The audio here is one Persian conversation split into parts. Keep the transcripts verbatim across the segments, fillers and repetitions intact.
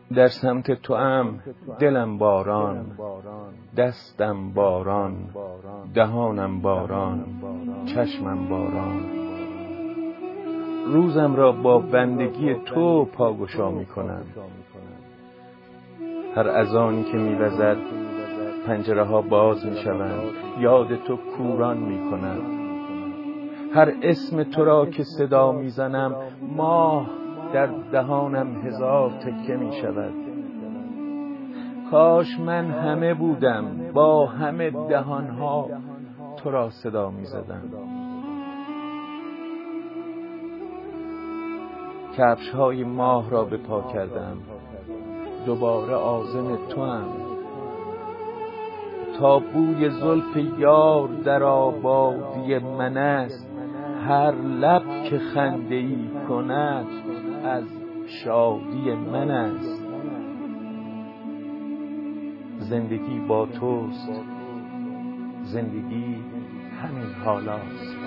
در سمت تو ام دلم باران، دستم باران، دهانم باران، چشمم باران. روزم را با بندگی تو پاگشا می کنم. هر اذانی که می وزد پنجره ها باز می شوند، یاد تو کوران می کنم. هر اسم تو را که صدا می زنم ماه در دهانم هزار تکه می شود. کاش من همه بودم با همه دهانها تو را صدا می زدم. کفش های ماه را به پا کردم، دوباره عازم تو ام. تا بوی زلف یار در آبادی من است، هر لب که خنده ای کند از شادی من است. زندگی با توست، زندگی همین حالاست.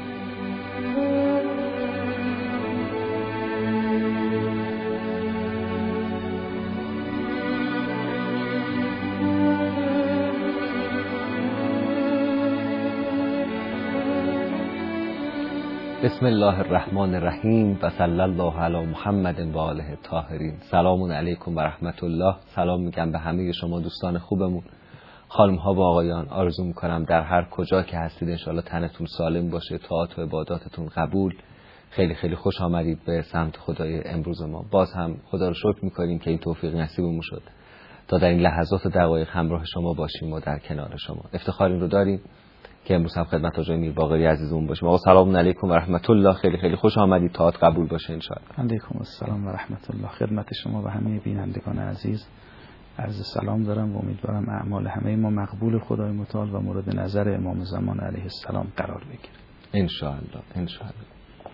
بسم الله الرحمن الرحیم و صلی الله علی محمد و آله الطاهرین. سلام علیکم و رحمت الله. سلام میگم به همه شما دوستان خوبمون، خانم ها و آقایان. آرزو میکنم در هر کجا که هستید انشاءالله تنتون سالم باشه، طاعات و عباداتتون قبول. خیلی خیلی خوش آمدید به سمت خدای امروز ما. باز هم خدا رو شکر میکنیم که این توفیق نصیبمون شد تا در این لحظات و دقایق همراه شما باشیم و در کنار شما. افتخار این رو داریم که امروز هم خدمت آقای میر باقری عزیزمون باشیم. آقا سلام علیکم و رحمت الله. خیلی خیلی خوش آمدید. طاعت قبول باشه ان شاء الله. علیکم السلام و رحمت الله. خدمت شما و همه بینندگان عزیز عرض سلام دارم و امیدوارم اعمال همه ما مقبول خدای متعال و مورد نظر امام زمان علیه السلام قرار بگیره ان شاء الله. ان شاء الله.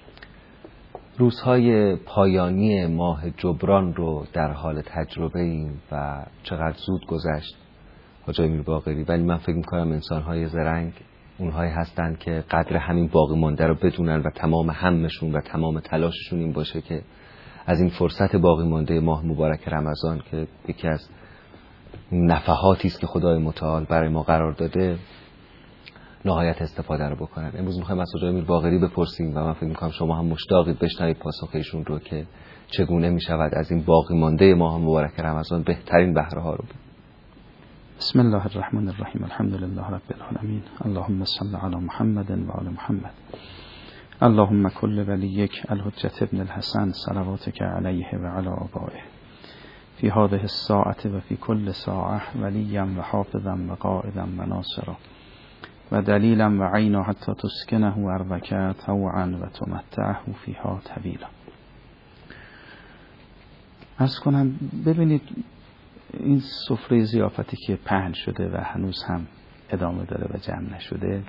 روزهای پایانی ماه جبران رو در حال تجربه ایم و چقدر زود گذشت حاج میر باقری. ولی من فکر می‌کنم انسان‌های زرنگ اونهایی هستند که قدر همین باقی مانده رو بدونن و تمام همشون و تمام تلاششون این باشه که از این فرصت باقی مانده ماه مبارک رمضان که یکی از نفحاتی است که خدای متعال برای ما قرار داده نهایت استفاده رو بکنن. امروز می‌خوایم از حاج میر باقری بپرسیم و من فکر می‌کنم شما هم مشتاقید بشنوید پاسخ ایشون رو که چگونه می‌شود از این باقی مانده ماه مبارک رمضان بهترین بهره ها رو برد. بسم الله الرحمن الرحیم. الحمد لله رب العالمین. اللهم صل علی محمد و آل محمد. اللهم کل ولیک الحجة ابن الحسن صلواتک علیه و علی آبائه فی هذه الساعة و فی کل ساعة ولیا و حافظا و قائدا و ناصرا و دلیلا و عینا حتی تسکنه ارضک طوعا و تمتعه فیها طویلا. عرض کنم ببینید این سفره ضیافتی که پهن شده و هنوز هم ادامه داره و جمع نشده،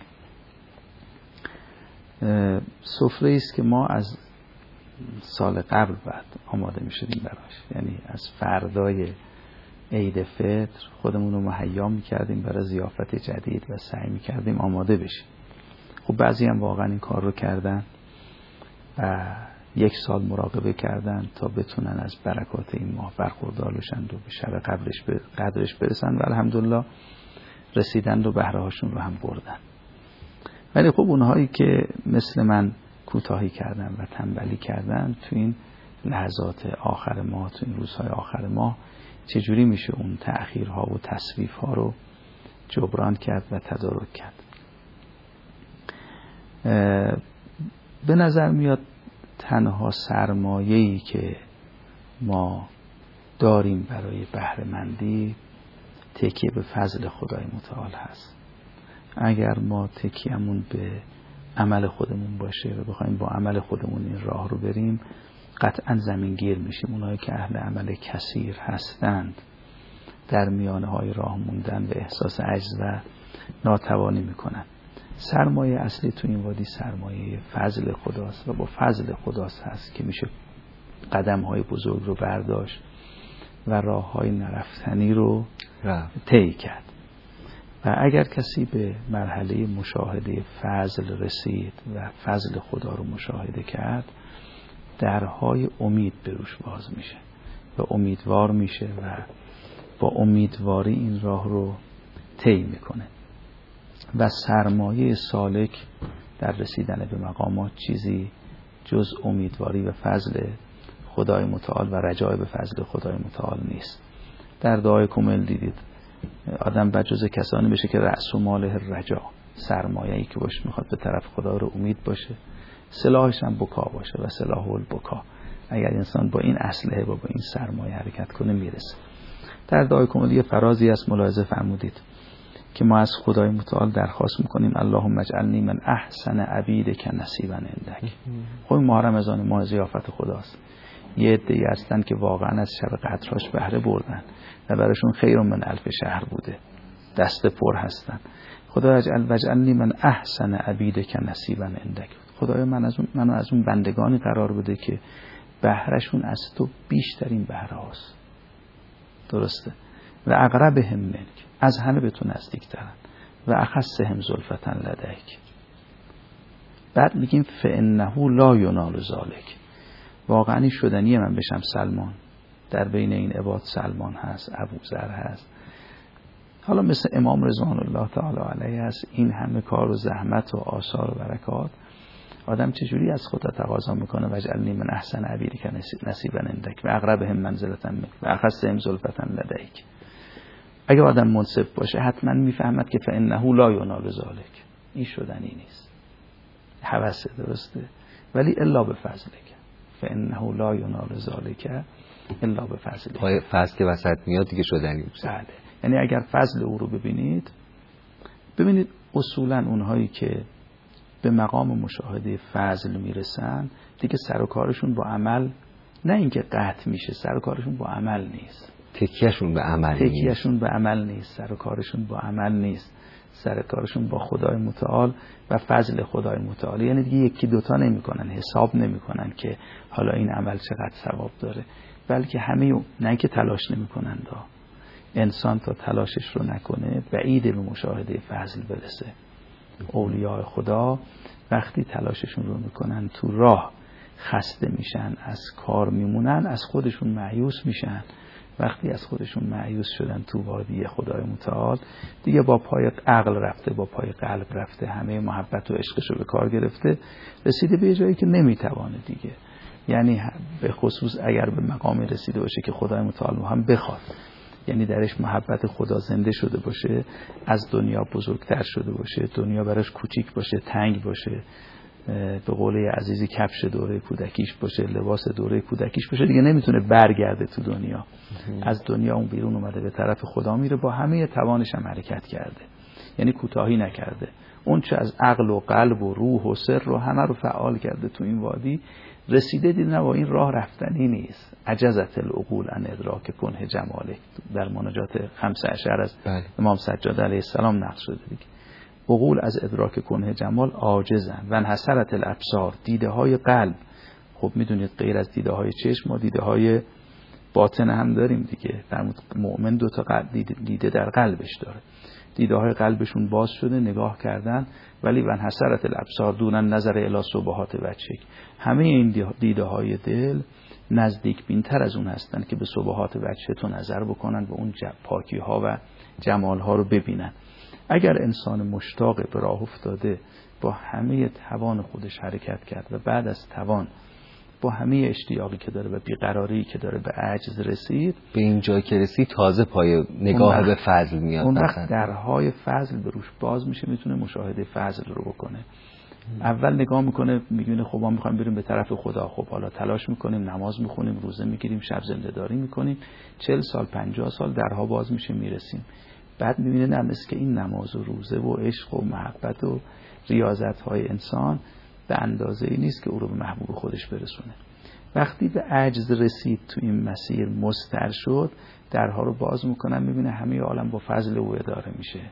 سفره است که ما از سال قبل بعد آماده می شدیم براش. یعنی از فردای عید فطر خودمون رو مهیا می کردیم برای ضیافت جدید و سعی می کردیم آماده بشیم. خب بعضی هم واقعا این کار رو کردن و یک سال مراقبه کردن تا بتونن از برکات این ماه برخوردار بشن و به شب قبلش به قدرش برسن و الحمدلله رسیدن و بهره هاشون رو هم بردن. ولی خب اونهایی که مثل من کوتاهی کردن و تنبلی کردن تو این لحظات آخر ماه، تو این روزهای آخر ماه، چجوری میشه اون تأخیرها و تسویفها رو جبران کرد و تدارک کرد؟ به نظر میاد تنها سرمایه‌ای که ما داریم برای بهره مندی تکیه به فضل خدای متعال هست. اگر ما تکیه‌مون به عمل خودمون باشه و بخوایم با عمل خودمون این راه رو بریم قطعا زمینگیر میشیم. اونایی که اهل عمل کثیر هستند در میانه های راه موندن و احساس عجز و ناتوانی میکنن. سرمایه اصلی تو این وادی سرمایه فضل خداست و با فضل خداست هست که میشه قدم های بزرگ رو برداشت و راه های نرفتنی رو طی کرد. و اگر کسی به مرحله مشاهده فضل رسید و فضل خدا رو مشاهده کرد، درهای امید به روش باز میشه و امیدوار میشه و با امیدواری این راه رو طی میکنه. و سرمایه سالک در رسیدن به مقامات چیزی جز امیدواری و فضل خدای متعال و رجای به فضل خدای متعال نیست. در دعای کمل دیدید آدم بجز کسانی بشه که رأس و ماله رجا، سرمایه‌ای که باشه میخواد به طرف خدا رو امید باشه، سلاحش هم بکا باشه و سلاح البکا. اگر انسان با این اسلحه و با این سرمایه حرکت کنه میرسه. در دعای کمل یه فرازی از ملاحظه فرمودید که ما از خدای متعال درخواست میکنیم اللهم اجعلنی من احسن عبیدک نصیبا عندک. خب محرم از آن ماه ضیافت خداست. یه عده‌ای هستن که واقعا از شب قدرش بهره بردن و براشون خیر من الف شهر بوده، دست پر هستن. خدا اجعل وجعلنی من احسن عبیدک نصیبا عندک. خدایا من از اون منو از اون بندگانی قرار بده که بهرهشون از تو بیشترین بهره هاست. درسته؟ و اقربهم منک، از همه به تو نزدیک‌ترن، و اخصهم زلفة لدیک. بعد میگیم فانه لا ینال ذلک. واقعا شدنی من بشم سلمان. در بین این عباد سلمان هست، ابوذر هست، حالا مثل امام رضوان الله تعالی علیه هست. این همه کار و زحمت و آثار و برکات، آدم چجوری از خدا تقاضا میکنه وجعلنی من احسن عبیدک نصیبا عندک و اقربهم منزلة منک و اخصهم زلفة لدیک. اگه آدم منصف باشه حتما میفهمد که فانه لا ینال ذلک، این شدنی نیست، هوسه. درسته؟ ولی الا بفضلک، فانه لا ینال ذلک الا بفضلک. پای فضل که وسط میاد دیگه شدنی میشه. بله، یعنی اگر فضل او رو ببینید، ببینید اصولا اونهایی که به مقام مشاهده فضل میرسن دیگه سر و کارشون با عمل، نه اینکه قطع میشه، سر و کارشون با عمل نیست، تکیهشون به عمل نیست، تکیهشون به عمل نیست، سر و کارشون با عمل نیست، سر کارشون با خدای متعال و فضل خدای متعال. یعنی دیگه یکی دوتا نمی کنن، حساب نمی کنن که حالا این عمل چقدر ثواب داره، بلکه همه، نه که تلاش نمی کنن. دا انسان تا تلاشش رو نکنه بعید به مشاهده فضل برسه. اولیاء خدا وقتی تلاششون رو میکنن تو راه خسته میشن، از کار میمونن، از خودشون مایوس میشن. وقتی از خودشون مایوس شدن تو وادی خدای متعال، دیگه با پای عقل رفته، با پای قلب رفته، همه محبت و عشقش رو به کار گرفته، رسیده به جایی که نمیتوانه دیگه. یعنی به خصوص اگر به مقامی رسیده باشه که خدای متعال هم بخواد، یعنی درش محبت خدا زنده شده باشه، از دنیا بزرگتر شده باشه، دنیا براش کوچیک باشه، تنگ باشه، به قول عزیزی کفش دوره کودکیش باشه، لباس دوره کودکیش باشه، دیگه نمیتونه برگرده تو دنیا. از دنیا اون بیرون اومده، به طرف خدا میره، با همه توانش هم حرکت کرده، یعنی کوتاهی نکرده. اون چه از عقل و قلب و روح و سر رو همه رو فعال کرده تو این وادی، رسیده دید نه با این راه رفتنی نیست. عجزت العقول عن ادراک کنه جماله، در مناجات خمسه عشر از بله. امام سجاد علیه السلام نقل شده دیگه. عقول از ادراک کنه جمال عاجزن و انحسرت الابصار، دیده های قلب. خب میدونید غیر از دیده های چشم ما دیده های باطن هم داریم دیگه. در مؤمن دو تا قلب دیده در قلبش داره، دیده های قلبشون باز شده، نگاه کردن، ولی و انحسرت الابصار دونن نظر الی صبحات وجهک. همه این دیده های دل نزدیک بینتر از اون هستن که به صبحات وجه تو نظر بکنن و اون پاکی ها و جمال ها رو ببینن. اگر انسان مشتاق به راه افتاده با همه توان خودش حرکت کرد و بعد از توان با همه اشتیاقی که داره و بیقراری که داره به عجز رسید، به این جای که رسید تازه پای نگاه به فضل میاد. اون وقت درهای فضل به روش باز میشه، میتونه مشاهده فضل رو بکنه. اول نگاه میکنه، میگونه خب ما میخوایم بریم به طرف خدا، خب حالا تلاش میکنیم، نماز میخونیم، روزه میگیریم، شب زنده داری میکنیم، چهل سال پنجاه سال درها باز میشه، میرسیم. بعد میبینه نه، مثل که این نماز و روزه و عشق و محبت و ریاضت های انسان به اندازه ای نیست که او رو به محبوب خودش برسونه. وقتی به عجز رسید، تو این مسیر مستر شد، درها رو باز میکنن، میبینه همه عالم با فضل او اداره میشه.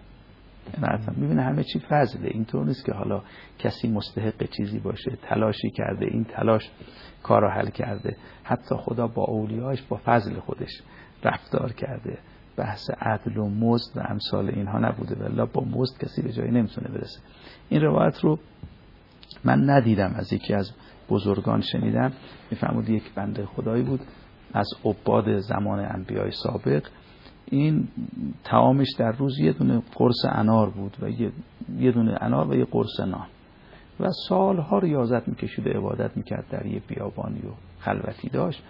میبینه همه چی فضله. اینطور نیست که حالا کسی مستحق چیزی باشه، تلاشی کرده، این تلاش کار رو حل کرده. حتی خدا با اولیاش با فضل خودش رفتار کرده. بحث عدل و مزد و امثال اینها نبوده، والله با مزد کسی به جایی نمیتونه برسه. این روایت رو من ندیدم، از یکی از بزرگان شنیدم. میفهمود یک بنده خدایی بود از عباد زمان انبیای سابق این طعامش در روز یه دونه قرص انار بود و یه, یه دونه انار و یه قرص نان و سالها ریاضت میکشید و عبادت میکرد، در یه بیابانی و خلوتی داشت.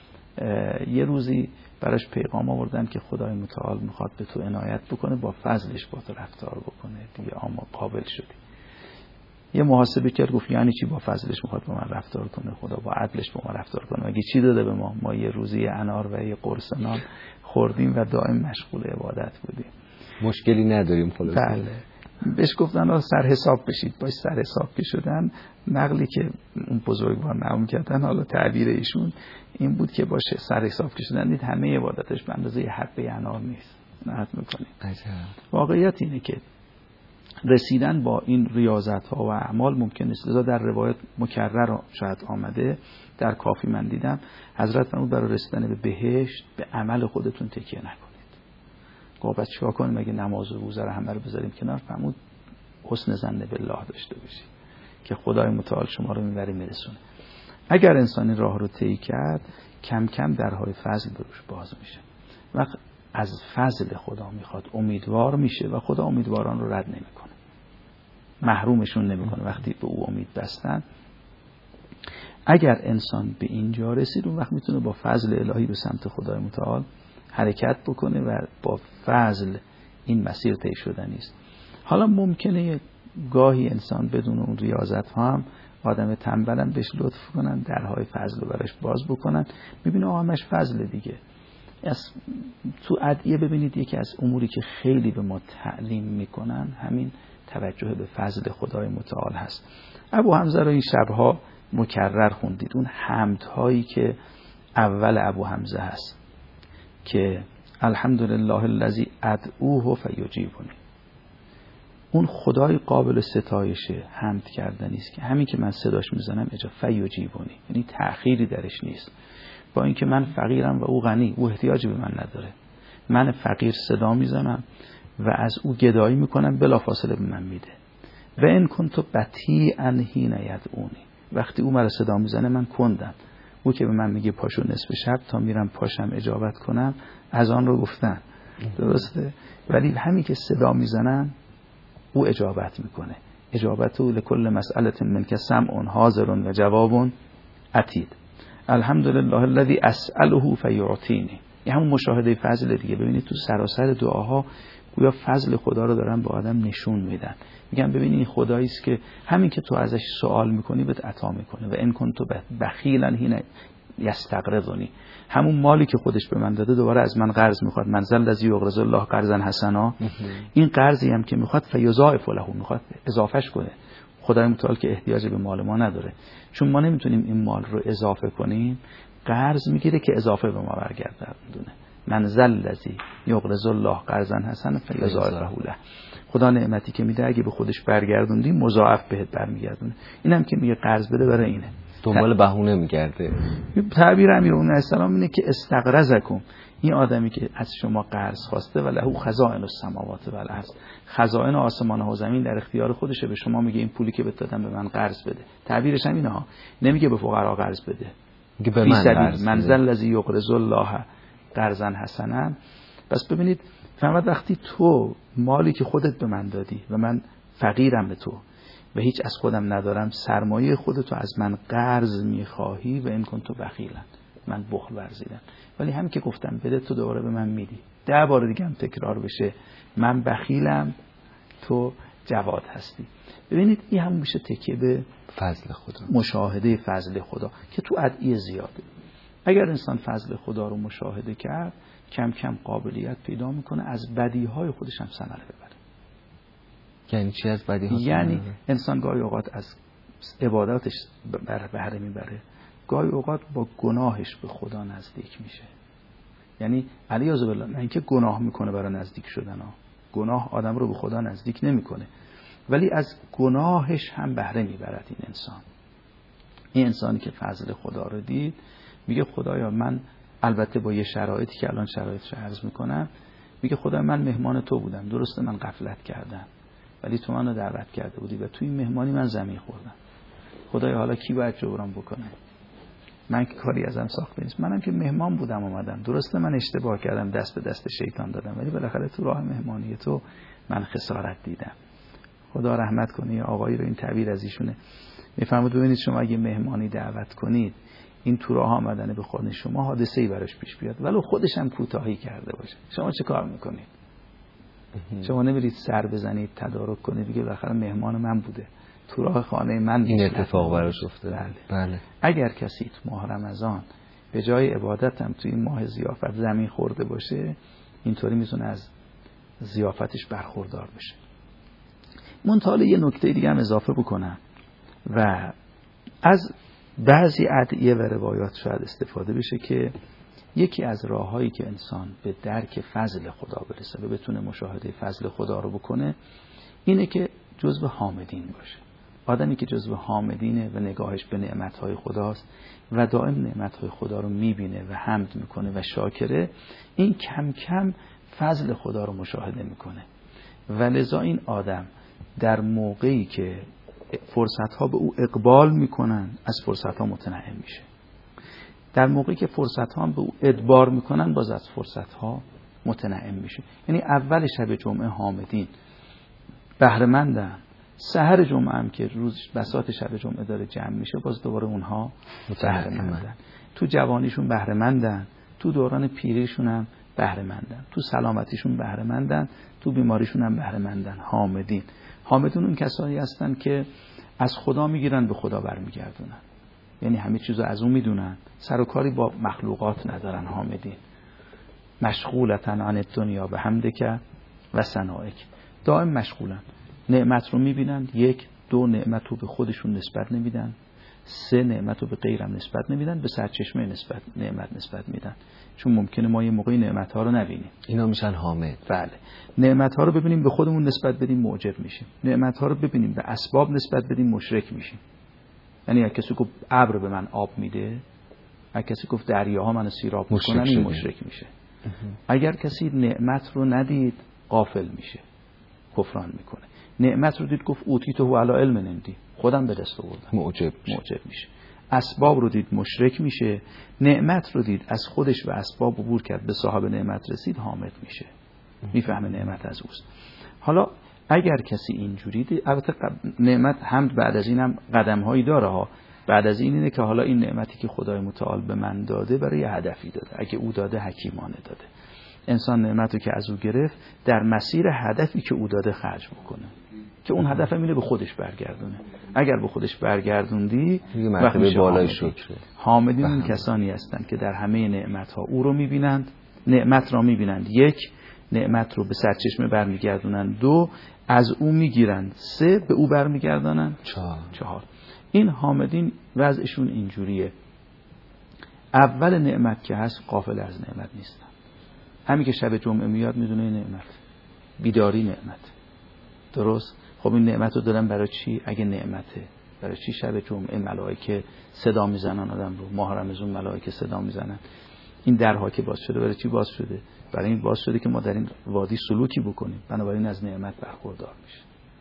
یه روزی براش پیغام آوردن که خدای متعال میخواد به تو عنایت بکنه، با فضلش با تو رفتار بکنه دیگه، اما قابل شدی. یه محاسبه کرد، گفت یعنی چی با فضلش میخواد با من رفتار کنه؟ خدا با عدلش با من رفتار کنه، مگه چی داده به ما؟ ما یه روزی انار و یه قرص نان خوردیم و دائم مشغول عبادت بودیم، مشکلی نداریم خلاص. بله. بهش گفتن آقا سر حساب بشید، باش سر حساب که شدن. نقلی که اون بزرگوار نقل کردن، حالا تعبیر ایشون این بود که باشه سر حساب که شدن، دید همه عبادتش به اندازه یه حبه انار نیست. نهت میکنید. واقعیت اینه که رسیدن با این ریاضت ها و اعمال ممکن نیست. لذا در روایت مکرر شاید آمده، در کافی من دیدم حضرت فرمود برای رسیدن به بهشت به عمل خودتون تکیه نکنید. گفت چیکار کنیم؟ مگه نماز و روزه رو همه رو بذاریم کنار؟ فرمود حسن ظن بالله داشته باشید که خدای متعال شما رو میبره میرسونه. اگر انسانی راه رو طی کرد، کم کم درهای فضل بروش باز میشه. وقت از فضل خدا میخواد، امیدوار میشه و خدا امیدواران رو رد نمیکنه، محرومشون نمیکنه. وقتی به او امید بستن، اگر انسان به اینجا رسید، اون وقت میتونه با فضل الهی به سمت خدای متعال حرکت بکنه و با فضل این مسیر طی شدنی است. حالا ممکنه گاهی انسان بدون اون ریاضت ها هم آدم تنبلم بهش لطف کنن، درهای فضل رو براش باز بکنن، میبینه آقا همش فضل دیگه. از تو ادعیه ببینید یکی از اموری که خیلی به ما تعلیم میکنن همین توجه به فضل خدای متعال هست. ابو حمزه رو این شبها مکرر خوندید، اون حمدهایی که اول ابو حمزه هست که الحمدلله الذی ادعوه فیجیبنی، اون خدای قابل ستایشه، حمد کردنی است که همین که من صداش میزنم اجا فیجیبنی، یعنی تأخیری درش نیست. با اینکه من فقیرم و او غنی، او احتیاجی به من نداره، من فقیر صدا میزنم و از او گدایی میکنم، بلافاصله به من میده. و ان کنت بطیئا حین یدعونی، وقتی او مرا صدا میزنه من کندم. او که به من میگه پاشو نصف شب تا میرم پاشم اجابت کنم، از آن رو گفتن درسته، ولی همین که صدا میزنم او اجابت میکنه. اجابتو لکل مسئله من که سمع حاضر و جواب عتید. الحمدلله الذی اسأله فیعطینی، یه همون مشاهده فضل دیگه. ببینید تو سراسر دعاها گویا فضل خدا رو دارن به آدم نشون میدن، میگن ببینید این خدایی است که همین که تو ازش سوال میکنی بهت عطا میکنه. و ان کنت بخیلا حین یستقرضنی، همون مالی که خودش به من داده دوباره از من قرض میخواد. من ذا الذی یقرض الله قرضا حسنا، این قرضی هم که میخواد فیضاعف له، میخواد اضافهش کنه. خدای متعال که احتیاج به مال ما نداره، چون ما نمیتونیم این مال رو اضافه کنیم، قرض میگیره که اضافه به ما برگردونه. من ذا الذی یقرض الله قرضا حسنا فیضاعفه له، خدا نعمتی که میده اگه به خودش برگردوندی مضاعف بهت برمیگردونه. اینم که میگه قرض بده برای اینه، دنبال بهونه میگرده. تعبیر امیرالمومنین علیه السلام اینه که استقرضکم، این آدمی که از شما قرض خواسته و له خزائن السماوات و الارض، خزائن آسمان ها و زمین در اختیار خودشه، به شما میگه این پولی که بهت دادم به من قرض بده. تعبیرش هم اینه ها، نمیگه به فقرا قرض بده، میگه به من قرض بده. من ذا الذی یقرض الله قرضا حسنا. پس ببینید فقط وقتی تو مالی که خودت به من دادی و من فقیرم به تو و هیچ از خودم ندارم، سرمایه خودتو از من قرض میخواهی و این کن تو بخیلن، من بخل ورزیدم. ولی همین که گفتم بده تو دوباره به من میدی، ده بار دیگه هم تکرار بشه من بخیلم تو جواد هستی. ببینید این هم میشه تکیه به فضل خدا، مشاهده فضل خدا که تو ادعیه زیاده. اگر انسان فضل خدا رو مشاهده کرد، کم کم قابلیت پیدا میکنه از بدیهای خودش هم ثمره ببره. یعنی چی از بدیها؟ یعنی انسان گاهی اوقات از عباداتش بهره میبره، گاهی اوقات با گناهش به خدا نزدیک میشه. یعنی علیاذ بالله، نه اینکه گناه میکنه برای نزدیک شدن ها، گناه آدم رو به خدا نزدیک نمیکنه، ولی از گناهش هم بهره میبرد این انسان. این انسانی که فضل خدا رو دید میگه خدایا من، البته با یه شرایطی که الان شرایطش عرض میکنم، میگه خدایا من مهمان تو بودم، درسته من غفلت کردم ولی تو منو دعوت کرده بودی و تو این مهمانی من زمین خوردم. خدایا حالا کی باید جبران بکنه؟ من که کاری ازم ساخته نیست، منم که مهمان بودم اومدم، درسته من اشتباه کردم، دست به دست شیطان دادم، ولی بالاخره تو راه مهمانی تو من خسارت دیدم. خدا رحمت کنه. یا آقایی رو این تعبیر از ایشونه میفهمید، ببینید شما اگه مهمانی دعوت کنید، این تو راه آمدن به خود شما حادثه‌ای براش پیش بیاد، ولو خودش هم کوتاهی کرده باشه، شما چه کار میکنید؟ شما نمیرید سر بزنید تدارک کنید دیگه بالاخره مهمان من بوده، تو راه خانه من این اتفاق براش افتاده. بله. بله. اگر کسی تو ماه رمضان به جای عبادت هم توی این ماه ضیافت زمین خورده باشه، اینطوری میتونه از ضیافتش برخوردار بشه. منتها یه نکته دیگه هم اضافه بکنم و از بعضی ادعیه و روایات شاید استفاده بشه که یکی از راههایی که انسان به درک فضل خدا برسه و بتونه مشاهده فضل خدا رو بکنه اینه که جزو حامدین باشه. آدمی که جزو حامدینه و نگاهش به نعمتهای خداست و دائم نعمتهای خدا رو میبینه و حمد میکنه و شاکره، این کم کم فضل خدا رو مشاهده میکنه و لذا این آدم در موقعی که فرصتها به او اقبال میکنن از فرصتها متنعم میشه، در موقعی که فرصتها هم به او ادبار میکنن باز از فرصتها متنعم میشه. یعنی اول شب جمعه حامدین بهره‌مندن، سحر جمعه هم که روز بساط شب جمعه داره جمع میشه باز دوباره اونها بهره‌مندن، تو جوانیشون بهره‌مندن، تو دوران پیریشون هم بهره‌مندن، تو سلامتیشون بهره‌مندن، تو بیماریشون هم بهره‌مندن. حامدین حامدون اون کسانی هستن که از خدا میگیرن به خدا برمیگردونن، یعنی همه چیزو از اون میدونن، سر و کاری با مخلوقات ندارن. حامدین مشغولتن عن الدنیا به حمدک و ثنائک، دائم مشغولن، نعمت رو میبینن، یک دو نعمت رو به خودشون نسبت نمیدن، سه نعمت رو به غیرم نسبت نمیدن، به سرچشمه نسبت نعمت نسبت میدن، چون ممکنه ما یه موقعی نعمت ها رو نبینیم. اینا میشن حامد. بله. نعمت ها رو ببینیم به خودمون نسبت بدیم معجب میشیم، نعمت ها رو ببینیم به اسباب نسبت بدیم مشرک میشیم. یعنی اگه کسی گفت ابر به من آب میده، اگه کسی گفت دریاها منو سیراب میکنن، این مشرک میشه. اگر کسی نعمت رو ندید غافل میشه، کفران میکنه. نعمت رو دید گفت اوتیته علی علم عندی، خودم به دست آوردم، معجب میشه. معجب میشه. اسباب رو دید مشرک میشه، نعمت رو دید از خودش و اسباب عبور کرد به صاحب نعمت رسید، حامد میشه، میفهمه نعمت از اوست. حالا اگر کسی اینجوری دید، البته نعمت حمد بعد از اینم قدم‌هایی داره ها، بعد از این اینه که حالا این نعمتی که خدای متعال به من داده برای هدفی داده، اگه او داده حکیمانه داده، انسان نعمتو که از او گرفت در مسیر هدفی که او داده خرج بکنه که اون هدف اینه به خودش برگردونه. اگر به خودش برگردوندی مرتبه بالای شکر. حامدین این کسانی هستند که در همه نعمت‌ها او رو می‌بینند، نعمت را می‌بینند، یک نعمت رو به سرچشمه برمیگردونند، دو از او میگیرند، سه به او برمیگردانند، چهار. چهار. این حامدین وضعشون اینجوریه، اول نعمت که هست غافل از نعمت نیستن، همین که شب جمعه میاد میدونه نعمت، بیداری نعمت، درست؟ خب این نعمت رو دادن برای چی؟ اگه نعمته برای چی شب جمعه ملائکه صدا میزنن آدم رو، ماه رمضان ملائکه صدا میزنن، این درها که باز شده برای چی باز شده؟ برای این باز شده که ما در این وادی سلوکی بکنیم، بنابراین از نعمت برخوردار میشه.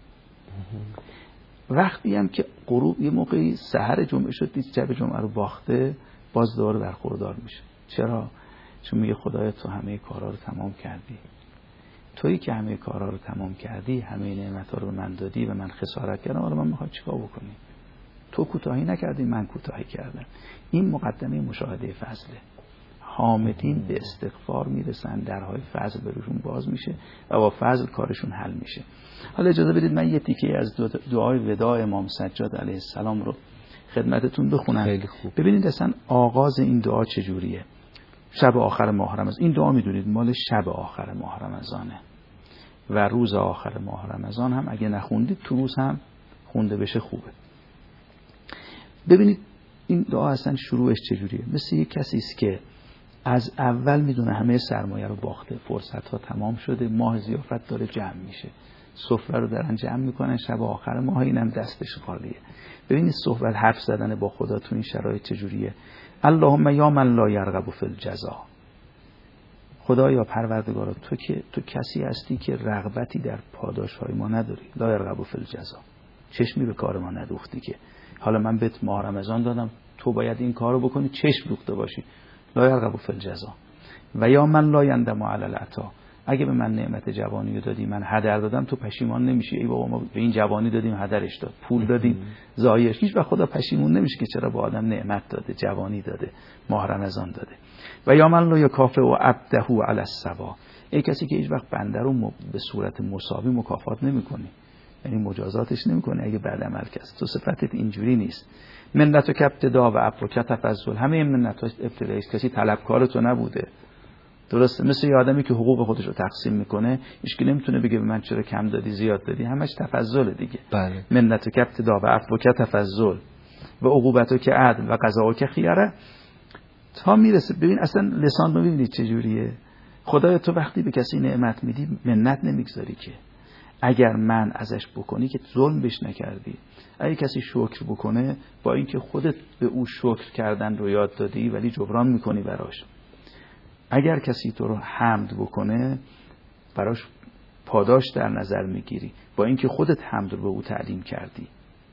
وقتی هم که غروب یه موقعی سحر جمعه شد دید شب جمعه رو باخته، باز دوباره برخوردار میشه. چرا؟ چون میگه خدایا تو همه کارا رو تمام کردی، تویی که همه کارا رو تمام کردی، همه نعمت‌ها رو به من دادی و من خسارت کردم، حالا من میخوام چیکار بکنی؟ تو کوتاهی نکردی، من کوتاهی کردم. این مقدمه مشاهده فضله. حامدین به استغفار میرسن، درهای فضل برشون باز میشه و با فضل کارشون حل میشه. حالا اجازه بدید من یه تیکه از دعای وداع امام سجاد علیه السلام رو خدمتتون بخونم. خیلی خوب. ببینید اصلا آغاز این دعا چجوریه. شب آخر ماه رمضان، این دعا میدونید مال شب آخر ماه رمضانه و روز آخر ماه رمضان هم اگه نخوندید تو روز هم خونده بشه خوبه. ببینید این دعا اصلا شروعش چجوریه. مثل یک کسی است که از اول میدونه همه سرمایه رو باخته، فرصت ها تمام شده، ماه ضیافت داره جمع میشه، سفره رو دارن جمع میکنن، شب آخر ماه اینم دستش خالیه. ببینید صحبت حرف زدن با خدا تو این شرایط چجوریه. اللهم یا من لا یرغب فی الجزا، خدایا پروردگارا تو که تو کسی هستی که رغبتی در پاداش های ما نداری، لا یرغب فی الجزا، چشمی به کار ما ندوختی که حالا من بهت ماه رمضان دادم تو باید این کارو بکنی، چشم دوخته باشی. لا یرغب فی الجزا و یا من لا یندم علی العطا. اگه به من نعمت جوانی رو دادی، من هدر دادم، تو پشیمان نمیشی ای بابا ما به این جوانی دادیم هدرش داد، پول دادیم ضایعش. هیچ وقت خدا پشیمون نمیشه که چرا به آدم نعمت داده، جوانی داده، ماه رمضان داده. و یا من لا یکافئ عبده علی السوا. ای کسی که هیچ وقت بنده رو به صورت مساوی مکافات نمیکنی، یعنی مجازاتش نمیکنی اگه بعد عمل کس، تو صفتت اینجوری نیست. منت و ابتدا و ابروک تفضل. همه منت ها ابتدایی است، کسی طلبکار تو نبوده. درسته؟ مثل یه آدمی که حقوق خودش رو تقسیم میکنه، هیچ کی نمیتونه بگه به من چرا کم دادی زیاد دادی، همش تفضل دیگه. بله. منت و ابتدا و ابروک تفضل و عقوبت که عدل و قضا که خیره. تا میرسه ببین اصلا لسان رو ببینید چجوریه. خدای تو وقتی به کسی نعمت میدی منت نمیگذاری که اگر من ازش بکنی که ظلم بهش نکردی. اگه کسی شکر بکنه با اینکه خودت به او شکر کردن رو یاد دادی ولی جبران میکنی براش. اگر کسی تو رو حمد بکنه براش پاداش در نظر میگیری با اینکه خودت حمد رو به او تعلیم کردی.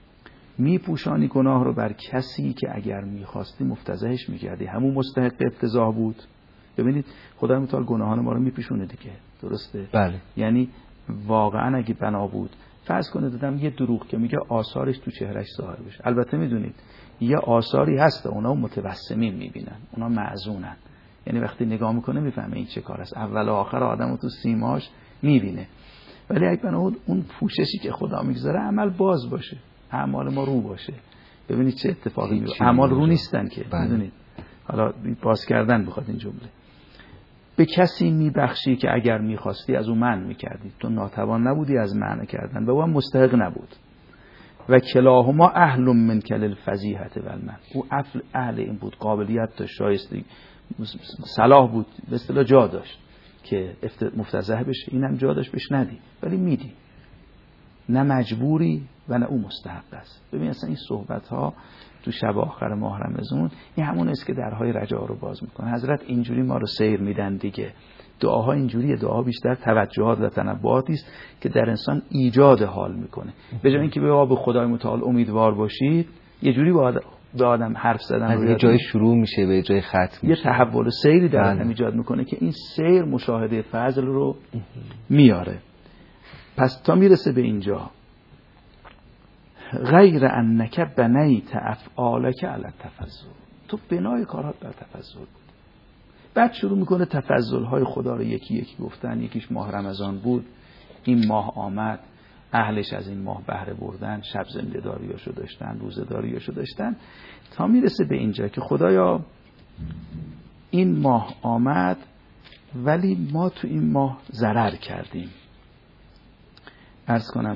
میپوشانی گناه رو بر کسی که اگر میخواستی مفتضحش میکردی، همون مستحق افتضاح بود. ببینید خدای متعال گناهان ما رو میپیشونه دیگه. درسته؟ بله. یعنی واقعا اگه بنا بود فرض کنه دادم یه دروغ که میگه آثارش تو چهرهش ظاهر بشه. البته میدونید یه آثاری هست اونا متوسمین میبینن، اونا معزونن، یعنی وقتی نگاه میکنه میفهمه این چه کار است. اول و آخر آدمو تو سیماش میبینه. ولی اگه بنا بود اون پوششی که خدا میگذاره عمل باز باشه، اعمال ما رو باشه. ببینید چه اتفاقی میفته. اعمال رو نیستن که میدونید. حالا باز کردن بخواد این جمله. به کسی میبخشی که اگر میخواستی از اون منع میکردی. تو ناتوان نبودی از منع کردن و او هم مستحق نبود. و کلاهما اهل من کل الفضیحه و المن. او اهل این بود، قابلیت داشت، شایسته صلاح بود، به اصطلاح جا داشت که مفتضح بشه. اینم جا داشت بهش ندی ولی میدی، نه مجبوری و نه او مستحق است. ببین اصلا این صحبت ها تو شب آخر ماه رمضان این همون است که درهای رجا رو باز میکنه. حضرت اینجوری ما رو سیر میدن دیگه. دعاها اینجوریه، دعا بیشتر توجهات و تنبؤاتی است که در انسان ایجاد حال میکنه. به جای اینکه به خدای متعال امیدوار باشید یه جوری به آدم حرف زدن از یه جای شروع میشه به جای ختم میشه. یه تحول و سیری در آدم ایجاد میکنه که این سیر مشاهده فضل رو میاره. پس تا میرسه به اینجا غیر انک بنیت افعالک علی التفضل. تو بنای کارات بر تفضل بود. بعد شروع میکنه تفضل های خدا رو یکی یکی گفتن. یکیش ماه رمضان بود، این ماه آمد، اهلش از این ماه بهره بردن، شب زنده داریاشو داشتن، روزه داریاشو داشتن، تا میرسه به اینجا که خدایا این ماه آمد ولی ما تو این ماه ضرر کردیم. عرض کنم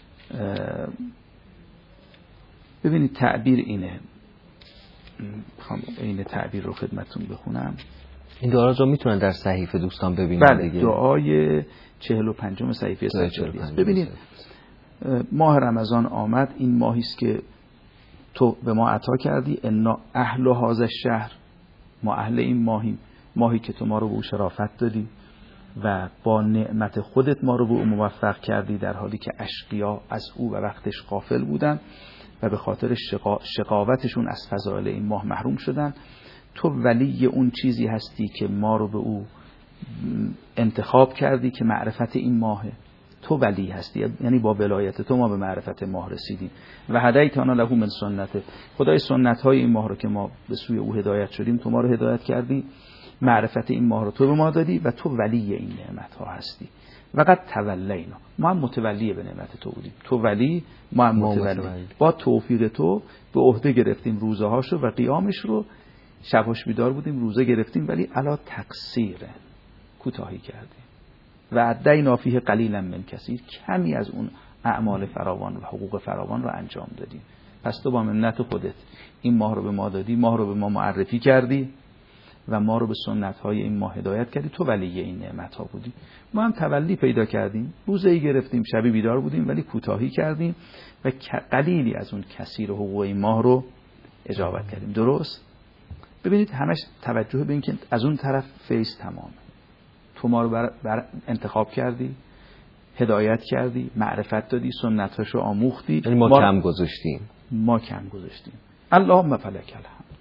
ببینید تعبیر اینه، میخوام این تعبیر رو خدمتتون بخونم. این دعا رو میتونن در صحیفه دوستان ببینن. بله دیگه دعای چهل و پنجم صحیفه سجادی است. ببینید ماه رمضان آمد، این ماهی است که تو به ما عطا کردی. انا اهل هذا الشهر، ما اهل این ماهیم، ماهی که تو ما رو به او شرافت دادی و با نعمت خودت ما رو به او موفق کردی در حالی که اشقیا از او و وقتش غافل بودن و به خاطر شقا... شقاوتشون از فضائل این ماه محروم شدن. تو ولی اون چیزی هستی که ما رو به او انتخاب کردی که معرفت این ماهه. تو ولی هستی، یعنی با ولایت تو ما به معرفت ماه رسیدیم. و هدیتنا له من سنته، خدای سنت های این ماه رو که ما به سوی او هدایت شدیم تو ما رو هدایت کردی، معرفت این ماه رو تو به ما دادی و تو ولی این نعمت ها هستی. وقد تولینا، ما هم متولی به نعمت تو بودیم. تو ولی، ما هم متولی. با توفیق تو به عهده گرفتیم روزه هاشو و قیامش رو، شبش بیدار بودیم، روزه گرفتیم ولی علا تقصیره، کوتاهی کردیم. و ادینا فیه قلیلا من کثیر، کمی از اون اعمال فراوان و حقوق فراوان رو انجام دادیم. پس تو با منت خودت این ماه رو به ما دادی، ماه رو به ما معرفی کردی و ما رو به سنت های این ماه هدایت کردی. تو ولی این نعمت ها بودی. ما هم تولی پیدا کردیم، روزه ای گرفتیم، شبی بیدار بودیم ولی کوتاهی کردیم و قلیلی از اون کثیر حقوق این ماه رو اجابت کردیم. درست؟ ببینید همش توجه به این که از اون طرف فیض تمامه. تو ما رو بر, بر انتخاب کردی، هدایت کردی، معرفت دادی، سنتاشو آموختی. یعنی ما, ما کم گذاشتیم. ما کم گذاشتیم. اللهم فلک الحمد.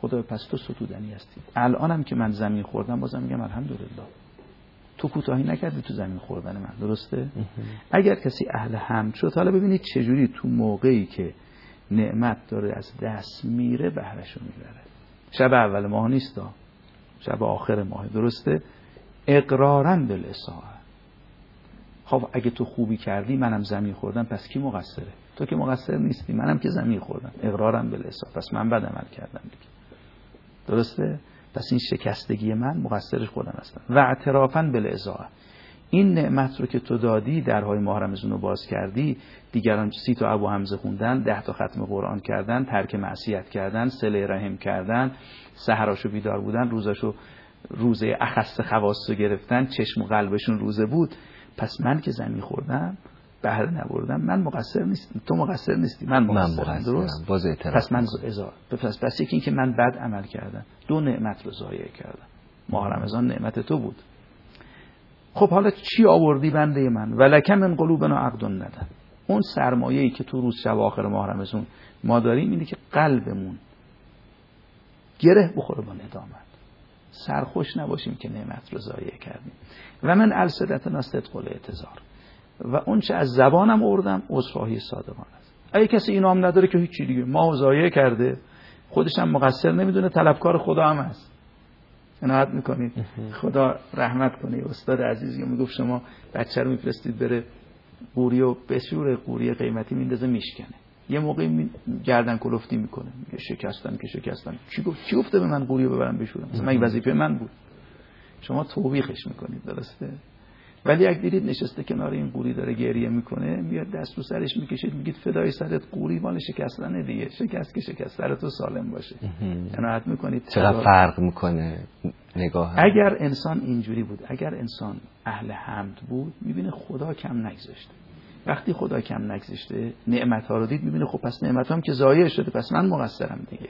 خدا پس تو ستودنی هستی. الانم که من زمین خوردم بازم میگم الحمدلله، تو کوتاهی نکردی تو زمین خوردن من، درسته؟ اگر کسی اهل حمد شد، حالا ببینید چجوری تو موقعی که نعمت داره از دست میره بهرهشو میبره. شب اول ماه نیستا، شب آخر ماه، درسته؟ اقرارا بالاساءه. خب اگه تو خوبی کردی منم زمین خوردم، پس کی مقصره؟ تو که مقصر نیستی، منم که زمین خوردم. اقرارا بالاساءه، پس من بد عمل کردم دیگه، درسته؟ پس این شکستگی من مقصرش خودم هستم. و اعترافاً بالاضاءه، این نعمت رو که تو دادی، درهای ماه رمضان رو باز کردی، دیگران سی تا ابو حمزه خوندن، ده تا ختم قرآن کردن، ترک معصیت کردن، صله رحم کردن، سحراشو بیدار بودن، روزاشو روزه اخص خواصو گرفتن، چشم و قلبشون روزه بود. پس من که زمین خوردم، بهره نبردم، من مقصر نیستم، تو مقصر نیستی، من مقصرم، درست؟ باز پس من ازا پس پس یکی این که من بد عمل کردم، دو نعمت رو ضایع کردم. ماه رمضان نعمت تو بود. خب حالا چی آوردی بنده من؟ ولکم من قلوبنا عقد ندن. اون سرمایه‌ای که تو روز شب آخر ماه رمضان ما داریم اینه که قلبمون گره بخوره با ندامت، سرخوش نباشیم که نعمت رو ضایع کردیم. و من الصدتنا صدق الاعتذار، و اون چه از زبانم آوردم عذرخواهی صادقانه است. اگه کسی اینو هم نداره که هیچی دیگه، ما ضایع کرده، خودش هم مقصر نمیدونه، طلبکار خدا هم هست. عنایت میکنید، خدا رحمت کنه. استاد عزیزی میگفت شما بچه رو میفرستید بره قوری و بشوره، قوری قیمتی میندازه میشکنه، یه موقعی گردن کلفتی میکنه، میگه شکستم که شکستم. چی گفت؟ چی گفته به من قوری رو ببرم بشورم؟ مثلا این وظیفه من بود. شما توبیخش میکنید، درسته؟ ولی اگه دیدید نشسته کنار این قوری داره گریه میکنه، میاد دست رو سرش میکشید، میگید فدای سرت، قوری مال شکستنه دیگه، شکست که شکست، سر تو سالم باشه. عنایت میکنید چقدر فرق میکنه نگاه. اگر انسان اینجوری بود، اگر انسان اهل حمد بود، میبینه خدا کم نگذاشته. وقتی خدا کم نگذاشته، نعمت ها رو دید، میبینه خب پس نعمت هم که ضایع شده، پس من مقصرم دیگه.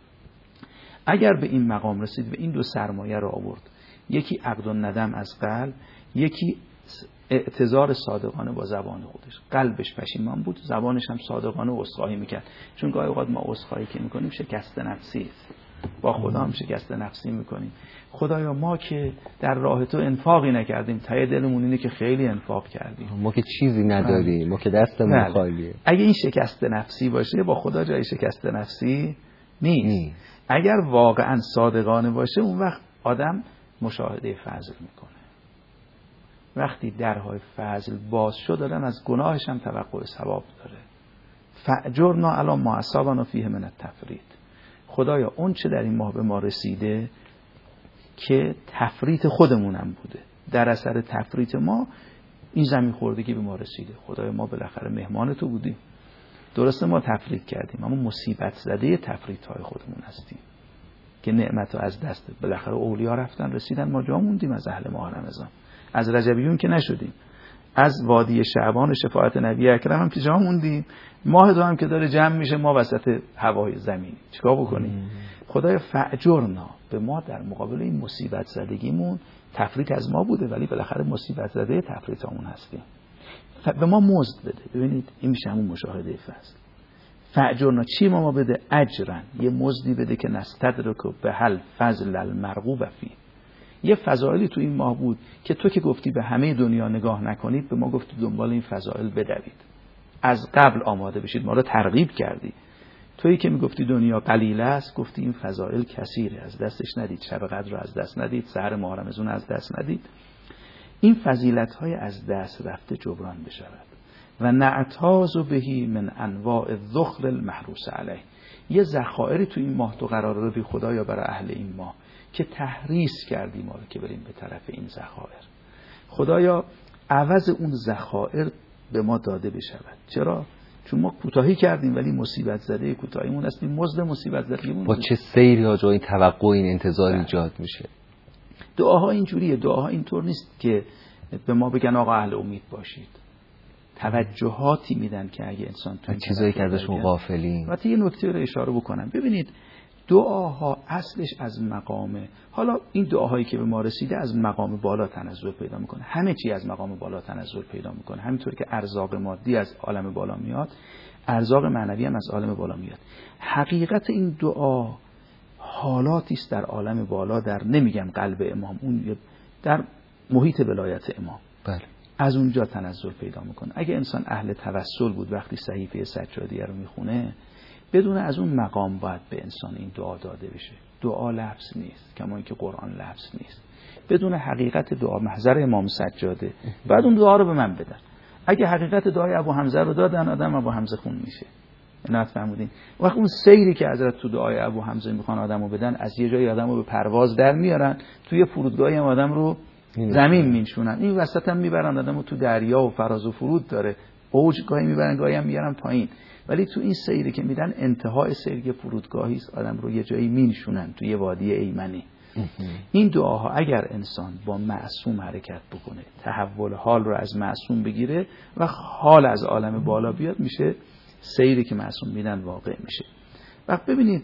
اگر به این مقام رسید و این دو سرمایه رو آورد، یکی عقد و ندم از قلب، یکی اعتذار صادقانه با زبان خودش، قلبش پشیمان بود، زبانش هم صادقانه عذرخواهی میکرد. چون گاهی اوقات ما عذرخواهی که میکنیم شکست نفسی است، با خدا هم شکست نفسی میکنیم. خدایا ما که در راه تو انفاقی نکردیم، ته دلمون اینه که خیلی انفاق کردیم، ما که چیزی نداریم، ما که دستمون خالیه. اگه این شکست نفسی باشه، با خدا جای شکست نفسی نیست. نی. اگر واقعا صادقانه باشه، اون وقت آدم مشاهده فضل میکنه. وقتی درهای فضل باز شد، آدم از گناهش هم توقع ثواب داره. فاجرنا علی ما اصابنا فیه من التفرید. خدایا اون چه در این ماه به ما رسیده که تفریط خودمونم بوده، در اثر تفریط ما این زمین خوردگی به ما رسیده. خدایا ما بالاخره مهمان تو بودیم، درسته ما تفریط کردیم، اما مصیبت زده تفریط های خودمون هستیم که نعمت رو از دست بالاخره اولیا رفتن رسیدن، ما جا موندیم از اهل ماه رمضان، از رجبیون که نشدیم، از وادی شعبان و شفاعت نبی اکرم هم که جا موندیم، ماه دو هم که داره جمع میشه، ما وسط هوای زمین چیکار بکنیم؟ خدای فاجرنا، به ما در مقابل این مصیبت زدگیمون، تفریط از ما بوده ولی بالاخره مصیبت زده تفریطمون هستیم، به ما مزد بده. ببینید این میشه همون مشاهده فضل. فاجرنا چی ما ما بده؟ اجرن، یه مزدی بده که نستدرک به حل فضل المرغوب فی. یه فضائلی تو این ماه بود که تو که گفتی به همه دنیا نگاه نکنید، به ما گفتی دنبال این فضائل بدوید، از قبل آماده بشید، ما رو ترغیب کردی. تویی که میگفتی دنیا قلیله است، گفتی این فضائل کثیره، از دستش ندید، شب قدر رو از دست ندید، سحر ماه رمضان از دست ندید. این فضیلت‌های از دست رفته جبران بشود. و نعتاز بهی من انواع الذخر المحروس علیه. یه ذخائری تو این ماه تو قرار رو بی خدایا برای اهل این ماه که تحریص کردیم ما رو که بریم به طرف این ذخایر. خدایا عوض اون ذخایر به ما داده بشود. چرا؟ چون ما کوتاهی کردیم ولی مصیبت زده کوتاهیمون هستیم، مزد مصیبت زدگیمون. با چه سیری ها جای توقع این انتظار ایجاد میشه. دعاها اینجوریه، دعاها اینطور نیست که به ما بگن آقا اهل امید باشید. توجهاتی میدن که اگه انسان تو چیزایی که ازشون غافلیم. البته یه نکته رو اشاره بکنم. ببینید دعاها اصلش از مقام، حالا این دعاهایی که به ما رسیده از مقام بالا تنزل پیدا میکنه، همه چی از مقام بالا تنزل پیدا میکنه. همینطور که ارزاق مادی از عالم بالا میاد، ارزاق معنوی هم از عالم بالا میاد. حقیقت این دعا حالاتی است در عالم بالا، در نمیگم قلب امام، اون در محیط ولایت امام، بله، از اونجا تنزل پیدا میکنه. اگه انسان اهل توسل بود وقتی صحیفه سجادیه رو میخونه، بدون از اون مقام باید به انسان این دعا داده بشه. دعا لفظ نیست، کما اینکه قرآن لفظ نیست. بدون حقیقت دعا، محضر امام سجاده، بعد اون دعا رو به من بدن. اگه حقیقت دعای ابو حمزه رو دادن، آدم ابو حمزه خون میشه. اینا فهمیدین؟ وقتی اون سیری که حضرت تو دعای ابو حمزه میخوان آدمو بدن، از یه جایی آدمو به پرواز در میارن، توی فرودگاهی هم آدم رو زمین میشونن، این وسط هم میبرن آدمو تو دریا و فراز و فرود داره، اوج گاهی میبرن گاهی هم میارن پایین، ولی تو این سیری که میدن انتهای سیر فرودگاهی است، آدم رو یه جایی مینشونن توی وادی ایمنی. این دعاها اگر انسان با معصوم حرکت بکنه، تحول حال رو از معصوم بگیره و حال از عالم بالا بیاد، میشه سیری که معصوم میدن واقع میشه. وقت ببینید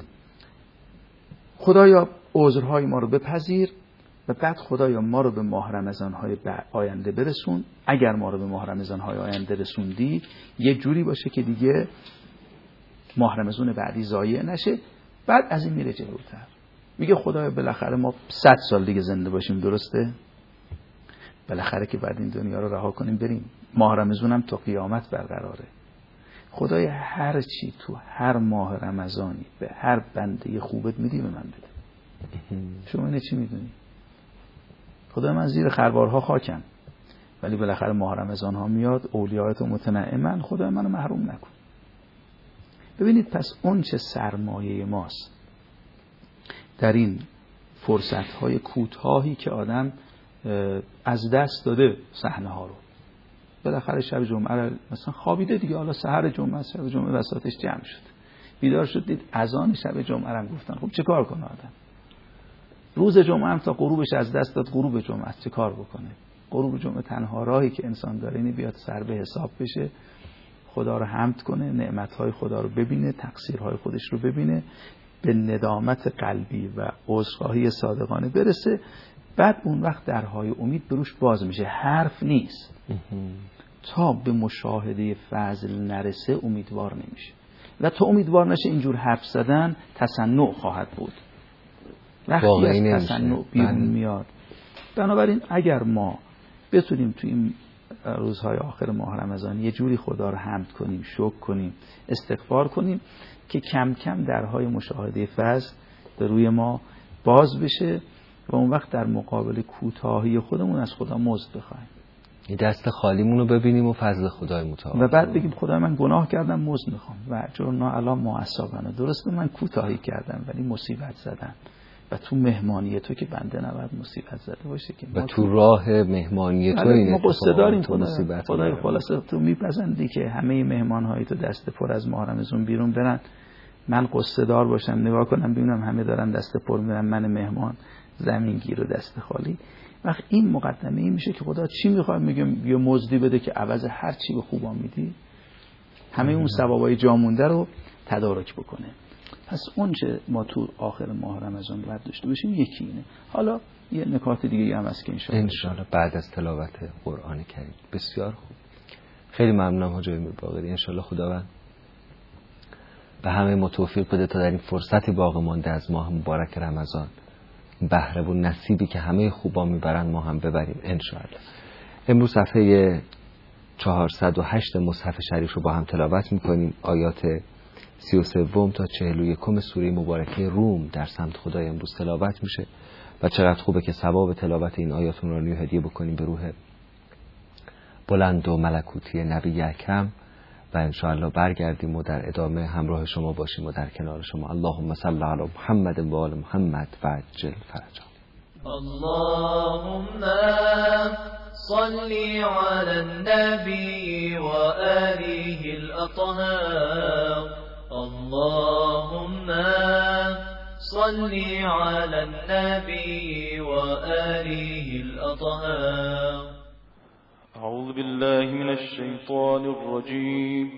خدایا عذرهای ما رو بپذیر و بعد خدایا ما رو به ماه رمضان‌های آینده برسون. اگر ما رو به ماه رمضان‌های آینده رسوندی، یه جوری باشه که دیگه ماه رمضان بعدی ضایع نشه. بعد از این میره جلوتر، میگه خدایا بالاخره ما صد سال دیگه زنده باشیم، درسته؟ بالاخره که بعد این دنیا رو رها کنیم بریم، ماه رمضان هم تا قیامت برقراره. خدای هر چی تو هر ماه رمضانی به هر بنده خوبت میدی به من بده. شما اینه چی میدونی؟ خدای من زیر خروارها خاکم، ولی بالاخره ماه رمضان ها میاد، اولیاءت متنعمن، خدای منو محروم نکن. ببینید پس اون چه سرمایه ماست در این فرصت های کوتاهی که آدم از دست داده صحنه ها رو. بالاخره شب جمعه مثلا خوابیده دیگه، حالا سحر جمعه، شب جمعه وسطش جمع شد، بیدار شد دید اذان شب جمعه هم گفتن، خب چه کار کنه آدم؟ روز جمعه هم تا غروبش از دست داد، غروب جمعه چه کار بکنه؟ غروب جمعه تنها راهی که انسان داره اینه بیاد سر به حساب بشه، خدا رو حمد کنه، نعمتهای خدا رو ببینه، تقصیرهای خودش رو ببینه، به ندامت قلبی و عذرخواهی صادقانه برسه. بعد اون وقت درهای امید بروش باز میشه. حرف نیست، تا به مشاهده فضل نرسه امیدوار نمیشه، و تا امیدوار نشه اینجور حرف زدن تصنع خواهد بود. وقتی از تصنع بیرون میاد. بنابراین اگر ما بتونیم تو این روزهای آخر ماه رمضان یه جوری خدا رو حمد کنیم، شکر کنیم، استغفار کنیم که کم کم درهای مشاهده فضل به روی ما باز بشه و اون وقت در مقابل کوتاهی خودمون از خدا مزد بخوایم، این دست خالیمون رو ببینیم و فضل خدای متعال و بعد بگیم خدای من گناه کردم، مزد میخوام و جرنا الان معصبانه، درسته من کوتاهی کردم ولی مصیبت زدم و تو مهمانی تو که بنده نباید مصیبت زده باشه که و تو راه مهمانی تو این ما قصه داریم. خدا خدای خلاصه تو میپسندی که همه مهمان‌های تو دست پر از ماه رمضان بیرون برن، من قصه دار باشم نگاه کنم ببینم همه دارن دست پر میرن، من مهمان زمین گیر و دست خالی. وقت این مقدمه این میشه که خدا چی میخواد؟ میگم یه مزدی بده که عوض هر چی به خوبا میدی همه اون ثوابای جا مونده رو تدارک بکنه. پس اون چه ما تو آخر ماه رمضان باید داشته باشیم یکی اینه. حالا یه نکات دیگه هم هست که انشاءالله انشاءالله بعد از تلاوت قرآن کریم. بسیار خوب، خیلی ممنونم حاج امیر باقری. انشاءالله خداوند به همه ما توفیق بده تا در این فرصت باقی مانده از ماه مبارک رمضان بهره و نصیبی که همه خوبا میبرن ما هم ببریم انشاءالله. امروز صفحه چهارصد و هشت مصحف شریف رو با هم تلاوت میکنیم. آیات سی و سوم تا چهل و یکم سوره مبارکه روم در سمت خدای امروز تلاوت میشه و چقدر خوبه که ثواب تلاوت این آیات رو نیو هدیه بکنیم به روح بلند و ملکوتی نبی اکرم و انشاءالله برگردیم و در ادامه همراه شما باشیم و در کنار شما. اللهم صل علی محمد و آل محمد و عجل فرجا. اللهم صل على النبي وآله الأطهار. اللهم صل على النبي وآله الأطهار. أعوذ بالله من الشيطان الرجيم.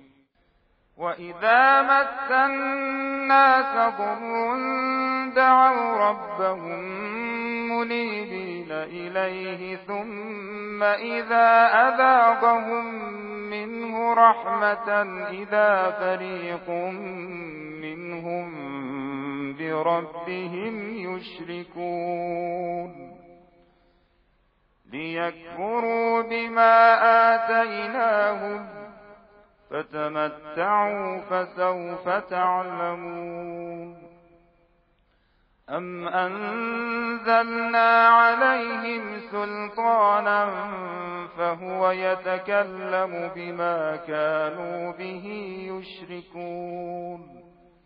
وإذا مس الناس ضر دعوا ربهم منيبين إليه ثم إذا أذاقهم منه رحمة إذا فريق منهم بربهم يشركون ليكفروا بما آتيناهم فتمتعوا فسوف تعلمون أم أنزلنا عليهم سلطانا فهو يتكلم بما كانوا به يشركون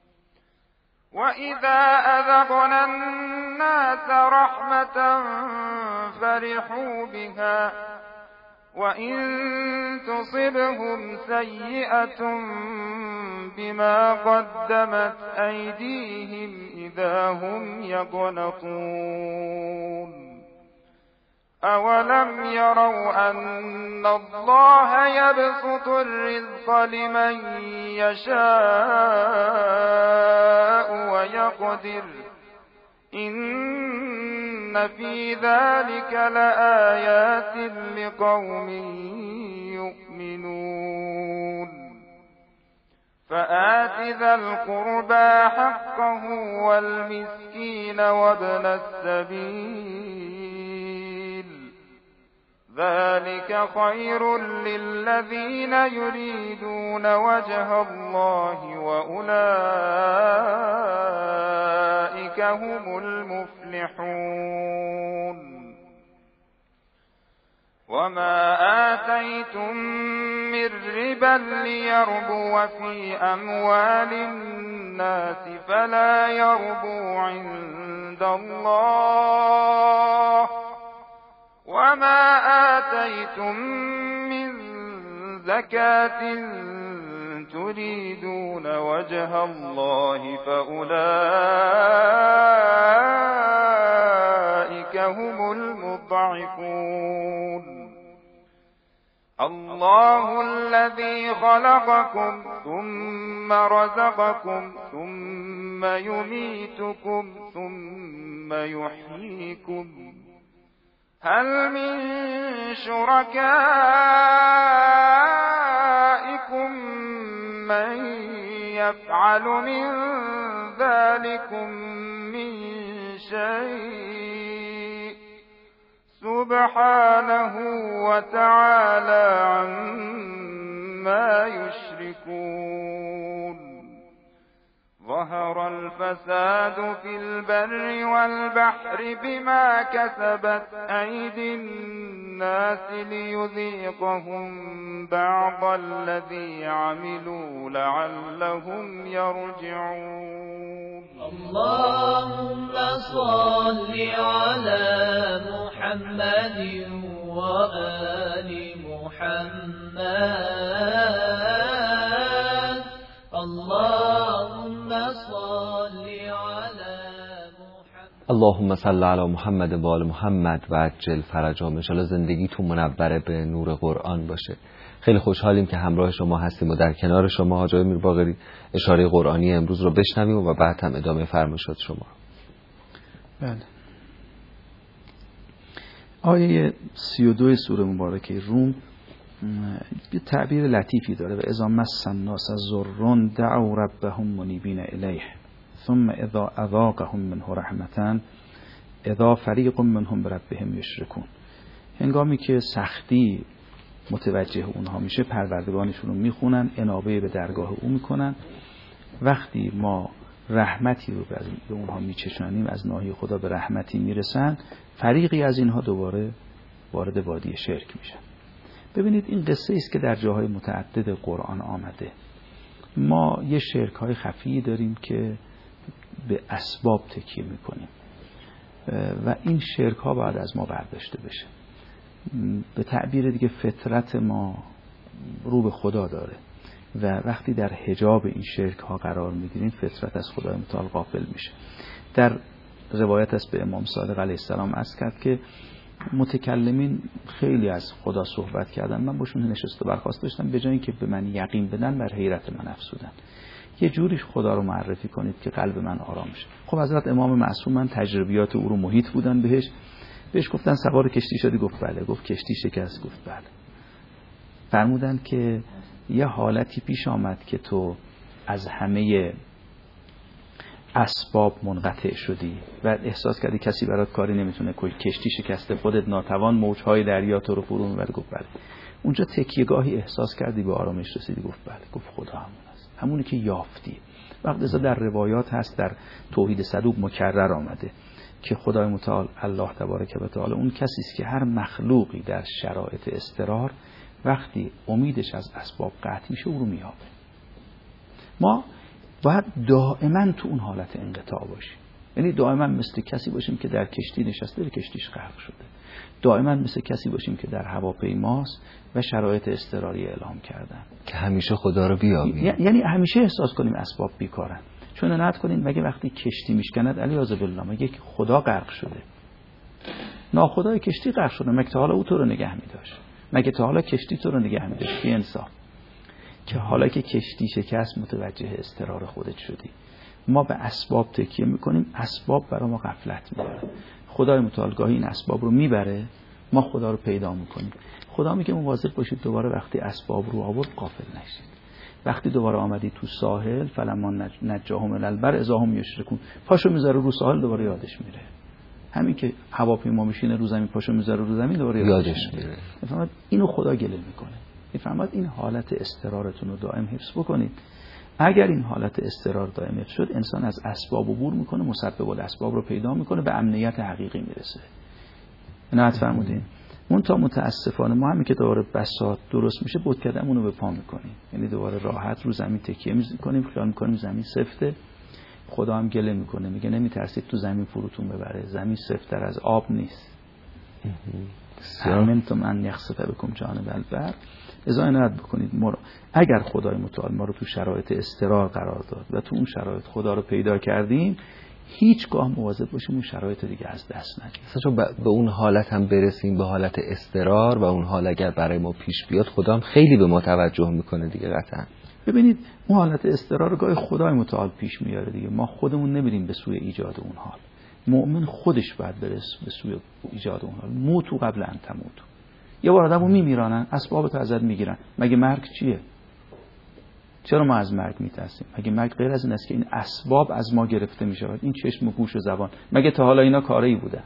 وإذا أذقنا الناس رحمة فرحوا بها وإن تصبهم سيئة بما قدمت أيديهم إذا هم يقنطون أولم يروا أن الله يبسط الرزق لمن يشاء ويقدر إن في ذلك لآيات لقوم يؤمنون فآت ذا القربى حقه والمسكين وابن السبيل ذلك خير للذين يريدون وجه الله وأولئك هم المفلحون وما آتيتم من ربا ليربو في أموال الناس فلا يربو عند الله وما آتيتم من زكاة تريدون وجه الله فأولئك هم المضعفون الله الذي خلقكم ثم رزقكم ثم يميتكم ثم يحييكم هل من شركائكم من يفعل من ذلكم من شيء سبحانه وتعالى عما يشركون ظهر الفساد في البر والبحر بما كسبت أيدي الناس ليذيقهم بعض الذي عملوا لعلهم يرجعون اللهم صل على محمد وآل محمد اللهم صل على محمد اللهم صل علی محمد و آل محمد و عجل فرجهم. ان شاءالله زندگیتون منور به نور قرآن باشه. خیلی خوشحالیم که همراه شما هستیم و در کنار شما حاج آقای میرباقری اشاره قرآنی امروز رو بشنویم و بعد هم ادامه فرمایشات شما. بله. آیه سی و دو سوره مبارکه روم یه تعبیر لطیفی داره و اذا مس الناس ضر دعوا ربهم منیبین الیه ثم اذا اذاقهم منه رحمتا اذا فریق منهم بربهم یشرکون. هنگامی که سختی متوجه اونها میشه پروردگارشون رو میخونن، انابه به درگاه او میکنن. وقتی ما رحمتی رو به اونها میچشانیم، از ناحیه خدا به رحمتی میرسن، فریقی از اینها دوباره وارد وادی شرک میشن. ببینید این قصه است که در جاهای متعدد قرآن آمده. ما یه شرک های خفی داریم که به اسباب تکیه میکنیم و این شرک ها باید از ما برداشته بشه. به تعبیر دیگه فطرت ما رو به خدا داره و وقتی در حجاب این شرک ها قرار میگیریم فطرت از خدای متعال غافل میشه. در روایت است به امام صادق علیه السلام عرض کرد که متکلمین خیلی از خدا صحبت کردن، من باشون نشست و برخاست داشتم، به جای اینکه به من یقین بدن بر حیرت من افزودن. یه جوریش خدا رو معرفی کنید که قلب من آرام شه. خب حضرت امام معصوم من تجربیات او رو محیط بودن بهش بهش گفتن سوار کشتی شدی؟ گفت بله. گفت کشتی شکست؟ گفت بله. فرمودن که یه حالتی پیش آمد که تو از همه اسباب منقطع شدی و احساس کردی کسی برات کاری نمیتونه، کشتی شکسته، خودت ناتوان، موجهای دریا تو رو فرو میبره. گفت بله. اونجا تکیهگاهی احساس کردی، به آرامش رسیدی. گفت بله. گفت خدا همون است، همونی که یافتی. وقتی ازا در روایات هست، در توحید صدوق مکرر آمده که خدای متعال الله تبارک و تعالی اون کسی است که هر مخلوقی در شرایط اضطرار وقتی امیدش از اسباب قطع میشه او رو میابه. ما باید دائما تو اون حالت انقطاع باشیم، یعنی دائما مثل کسی باشیم که در کشتی نشسته و کشتیش غرق شده، دائما مثل کسی باشیم که در هواپیماست و شرایط اضطراری اعلام کردن که همیشه خدا رو بیابیم، یعنی همیشه احساس کنیم اسباب بیکارن. چون عنایت کنین مگه وقتی کشتی میشکند علیاذ بالله مگه خدا غرق شده؟ ناخدای کشتی غرق شده، مگه تا حالا او تو رو نگه می‌داشت؟ مگه تا حالا کشتی تو رو نگه می‌داشت؟ بی انصاف که حالا که کشتی شکست متوجه اضطرار خودت شدی. ما به اسباب تکیه میکنیم، اسباب برای ما غفلت میبره. خدای متعال گاهی این اسباب رو میبره، ما خدا رو پیدا میکنیم. خدا میگه مواظب باشید دوباره وقتی اسباب رو آورد غافل نشید. وقتی دوباره آمدی تو ساحل فلما نجاهم الی البر اذا هم یشرکون، پاشو میذاره رو ساحل دوباره یادش میره. همین که هواپیما میشینه رو زمین پاشو میذاره رو زمین دوباره یادش, یادش میره. میفهمید اینو خدا گله میکنه. میفهمید این حالت اضطرارتون رو دائم حفظ بکنید. اگر این حالت اضطرار دائم حفظ شد انسان از اسباب عبور میکنه، مسبب الاسباب رو پیدا میکنه، به امنیت حقیقی میرسه. نه فرمودین اون تا متاسفانه ما همین که دوباره بساط درست میشه بود کردمون رو به پا میکنیم، یعنی دوباره راحت رو زمین تکیه میکنیم، خیال میکنیم زمین سفته. خدا هم گله میکنه، میگه نمیترسید تو زمین فروتون ببره، زمین سفت‌تر از آب نیست. امنتم ان یخسف بکم جانب البر. ازا عنایت بکنید مرا. اگر خدای متعال ما رو تو شرایط اضطرار قرار داد و تو اون شرایط خدا رو پیدا کردیم، هیچگاه مواظب باشیم اون شرایط دیگه از دست ندیم. چون به اون حالت هم برسیم، به حالت اضطرار و اون حال اگر برای ما پیش بیاد خدا هم خیلی به ما توجه میکنه دیگه. قطعا ببینید اون حالت اضطرار رو گاهی خدای متعال پیش میاره دیگه، ما خودمون نمیریم به سوی ایجاد اون حال. مؤمن خودش باید برسه به سوی ایجاد اون حال. موتو قبل ان تموتو. یه بار آدمو میمیرانن، اسبابتو ازت میگیرن، مگه مرگ چیه؟ چرا ما از مرگ میترسیم؟ مگه مرگ غیر از این است که این اسباب از ما گرفته میشود، این چشم و گوش و زبان، مگه تا حالا اینا کاری بودن؟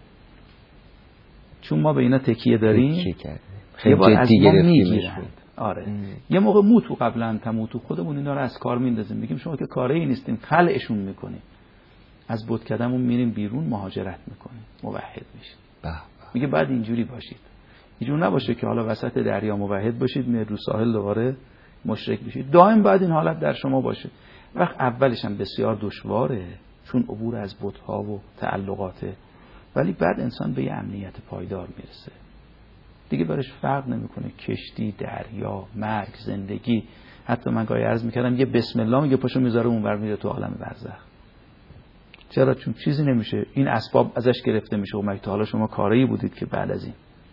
چون ما به اینا تکیه داریم خیلی جدی گرفتیمشون. آره ام. یه موقع موتو قبل ان تموتو خودمون اینا رو از کار میندازیم، میگیم شما که کاری نیستین، خلعشون میکنیم، از بتکدمون میریم بیرون مهاجرت میکنیم، موحد میشیم. میگه بعد اینجوری باشید، اینجور نباشه که حالا وسط دریا موحد باشید میاد رو ساحل دوباره مشرک بشید. دائم باید این حالت در شما باشه. وقت اولش هم بسیار دشواره چون عبور از بت‌ها و تعلقاته، ولی بعد انسان به یه امنیت پایدار میرسه دیگه، برش فرق نمیکنه کشتی، دریا، مرگ، زندگی. حتی من گاهی عرض میکردم یه بسم الله میگه پاشو میذاره اونور میره تو عالم برزخ. چرا؟ چون چیزی نمیشه، این اسباب ازش گرفته میشه. و مگه تا حالا شما کاری بودید که بعد از این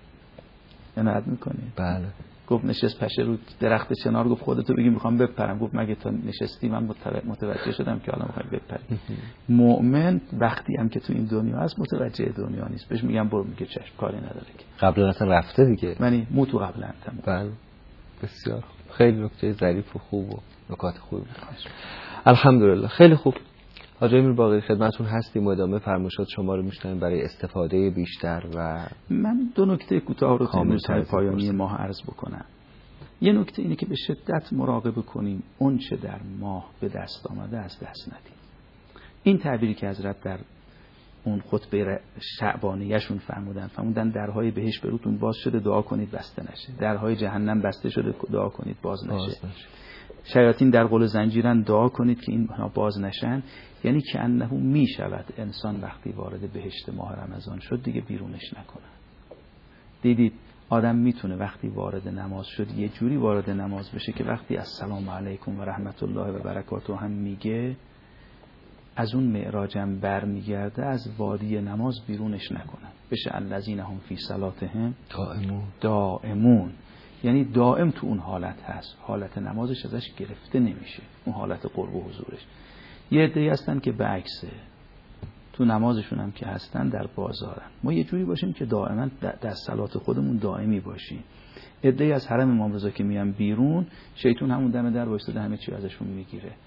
عنایت میکنید؟ بله. گفت نشست پشه رو درخت چنار، گفت خودتو بگی میخوام بپرم. گفت مگه تا نشستی من متوجه شدم که حالا میخوای بپری؟ مؤمن وقتی هم که تو این دنیا هست متوجه دنیا نیست، بهش میگم برو، میگه چشم کاری نداره که قبلا اصلا رفته دیگه. یعنی موتو قبلا تموم. بله بسیار خیلی نکته ظریف و خوب و نکات خوبی. الحمدلله خیلی خوب. حاجی امیر باقری خدمتتون هستیم و ادامه فرمایشات شما رو میشنویم برای استفاده بیشتر. و من دو نکته کوتاه رو تا پایانی ماه عرض بکنم. یه نکته اینه که به شدت مراقبه کنیم اون چه در ماه به دست آمده از دست ندیم. این تعبیری که حضرت در اون خطبه شعبانیه‌شون فرمودن فرمودن درهای بهشت بروتون باز شده دعا کنید بسته نشه، درهای جهنم بسته شده دعا کنید باز نشه, باز نشه. شیاطین در قل زنجیرن دعا کنید که اینها باز نشن. یعنی که انه می شود انسان وقتی وارد بهشت ماه رمضان شد دیگه بیرونش نکنه. دیدید آدم میتونه وقتی وارد نماز شد یه جوری وارد نماز بشه که وقتی السلام علیکم و رحمت الله و برکاته هم میگه از اون معراجم برمیگرده از وادی نماز بیرونش نکنن، بشه الذین هم فی صلاتهم دائمون دائمون، یعنی دائم تو اون حالت هست، حالت نمازش ازش گرفته نمیشه، اون حالت قرب و حضورش. یه عده‌ای هستن که بعکسه، تو نمازشون هم که هستن در بازارن. ما یه جوری باشیم که دائما در صلات خودمون دائمی باشیم. عده‌ای از حرم امام رضا که میان بیرون، شیطان همون دم در وایساده همه چی ازشون میگیره.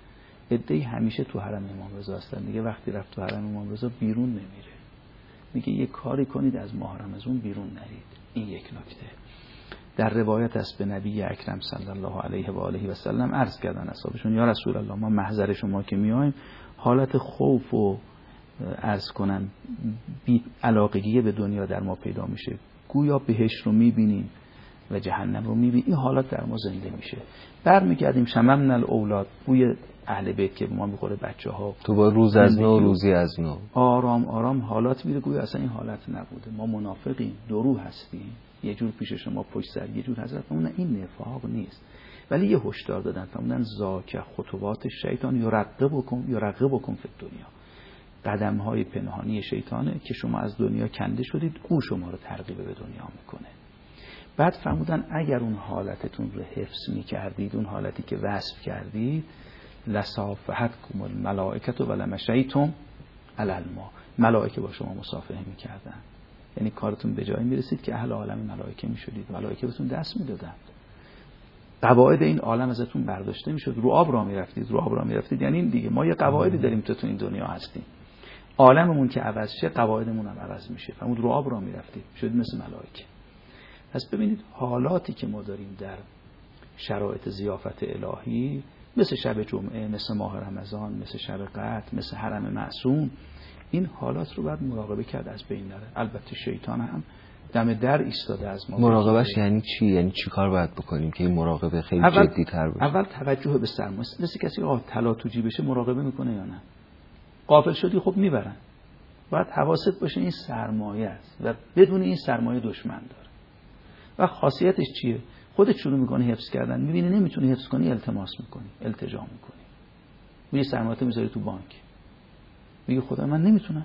عده‌ای همیشه تو حرم امام رضا هستن دیگه. وقتی رفت تو حرم امام رضا بیرون نمیره، میگه یه کاری کنید از ماه رمضان بیرون نرید. این یک نکته. در روایت است به نبی اکرم صلی الله علیه و آله و سلم عرض کردن اصحابشون یا رسول الله ما محضر شما که میایم حالت خوف و عرض کنن بی علاقگی به دنیا در ما پیدا میشه، گویا بهشت رو میبینیم و جهنم رو میبینیم. این حالت در ما زنده میشه. برمیگردیم شممنا الاولاد، بوی اهل بیت که به ما میخوره، بچه ها تو با روز از نو روزی از نو آرام آرام حالات میره، گویا اصلا این حالت نبوده. ما منافقیم، درو هستیم، یه جور پیش شما پشت سر یه جور حضرت. اون این نفاق نیست، ولی یه هشدار دادن فرمودن زاک خطوات شیطان یرقب بکن یرقب بکن فی دنیا. قدم های پنهانی شیطانه که شما از دنیا کنده شدید، او شما رو ترغیب به دنیا میکنه. بعد فرمودن اگر اون حالتتون رو حفظ میکردید، اون حالتی که وصف کردید، لصافحتکم الملائکه ولمشیتم علی الماء، ملائکه با شما مصافحه میکردن. یعنی کارتون به جایی میرسید که اهل عالم ملائکه میشدید، ملائکه بهتون دست میدادن، قواعد این عالم ازتون برداشته میشد، رو آب را میرفتید، رو آب را میرفتید. یعنی این دیگه ما یه قواعدی داریم تو تو این دنیا هستیم، عالممون که عوض شه قواعدمون هم عوض میشه. فرمود رو آب را میرفتید، شد مثل ملائکه. پس ببینید حالاتی که ما داریم در شرایط ضیافت الهی، مثل شب جمعه، مثل ماه رمضان، مثل شب قدر، مثل حرم معصوم، این حالات رو باید مراقبه کرد از بین نره. البته شیطان هم دم در ایستاده از ما. مراقبهش یعنی چی؟ یعنی چی کار باید بکنیم که این مراقبه خیلی جدی تر بشه؟ اول توجه به سرمایه. مثل کسی آه طلا تو جیبشه مراقبه میکنه یا نه؟ غافل شدی خب میبرن. باید حواست باشه این سرمایه است و بدون این سرمایه دشمن داره. و خاصیتش چیه؟ خودت شروع میکنی حفظ کردن، میبینی نمیتونی حفظ کنی، التماس میکنی، التجا میکنی، میری سرمایه‌تو میذاری تو بانک، میگه خدا من نمیتونم.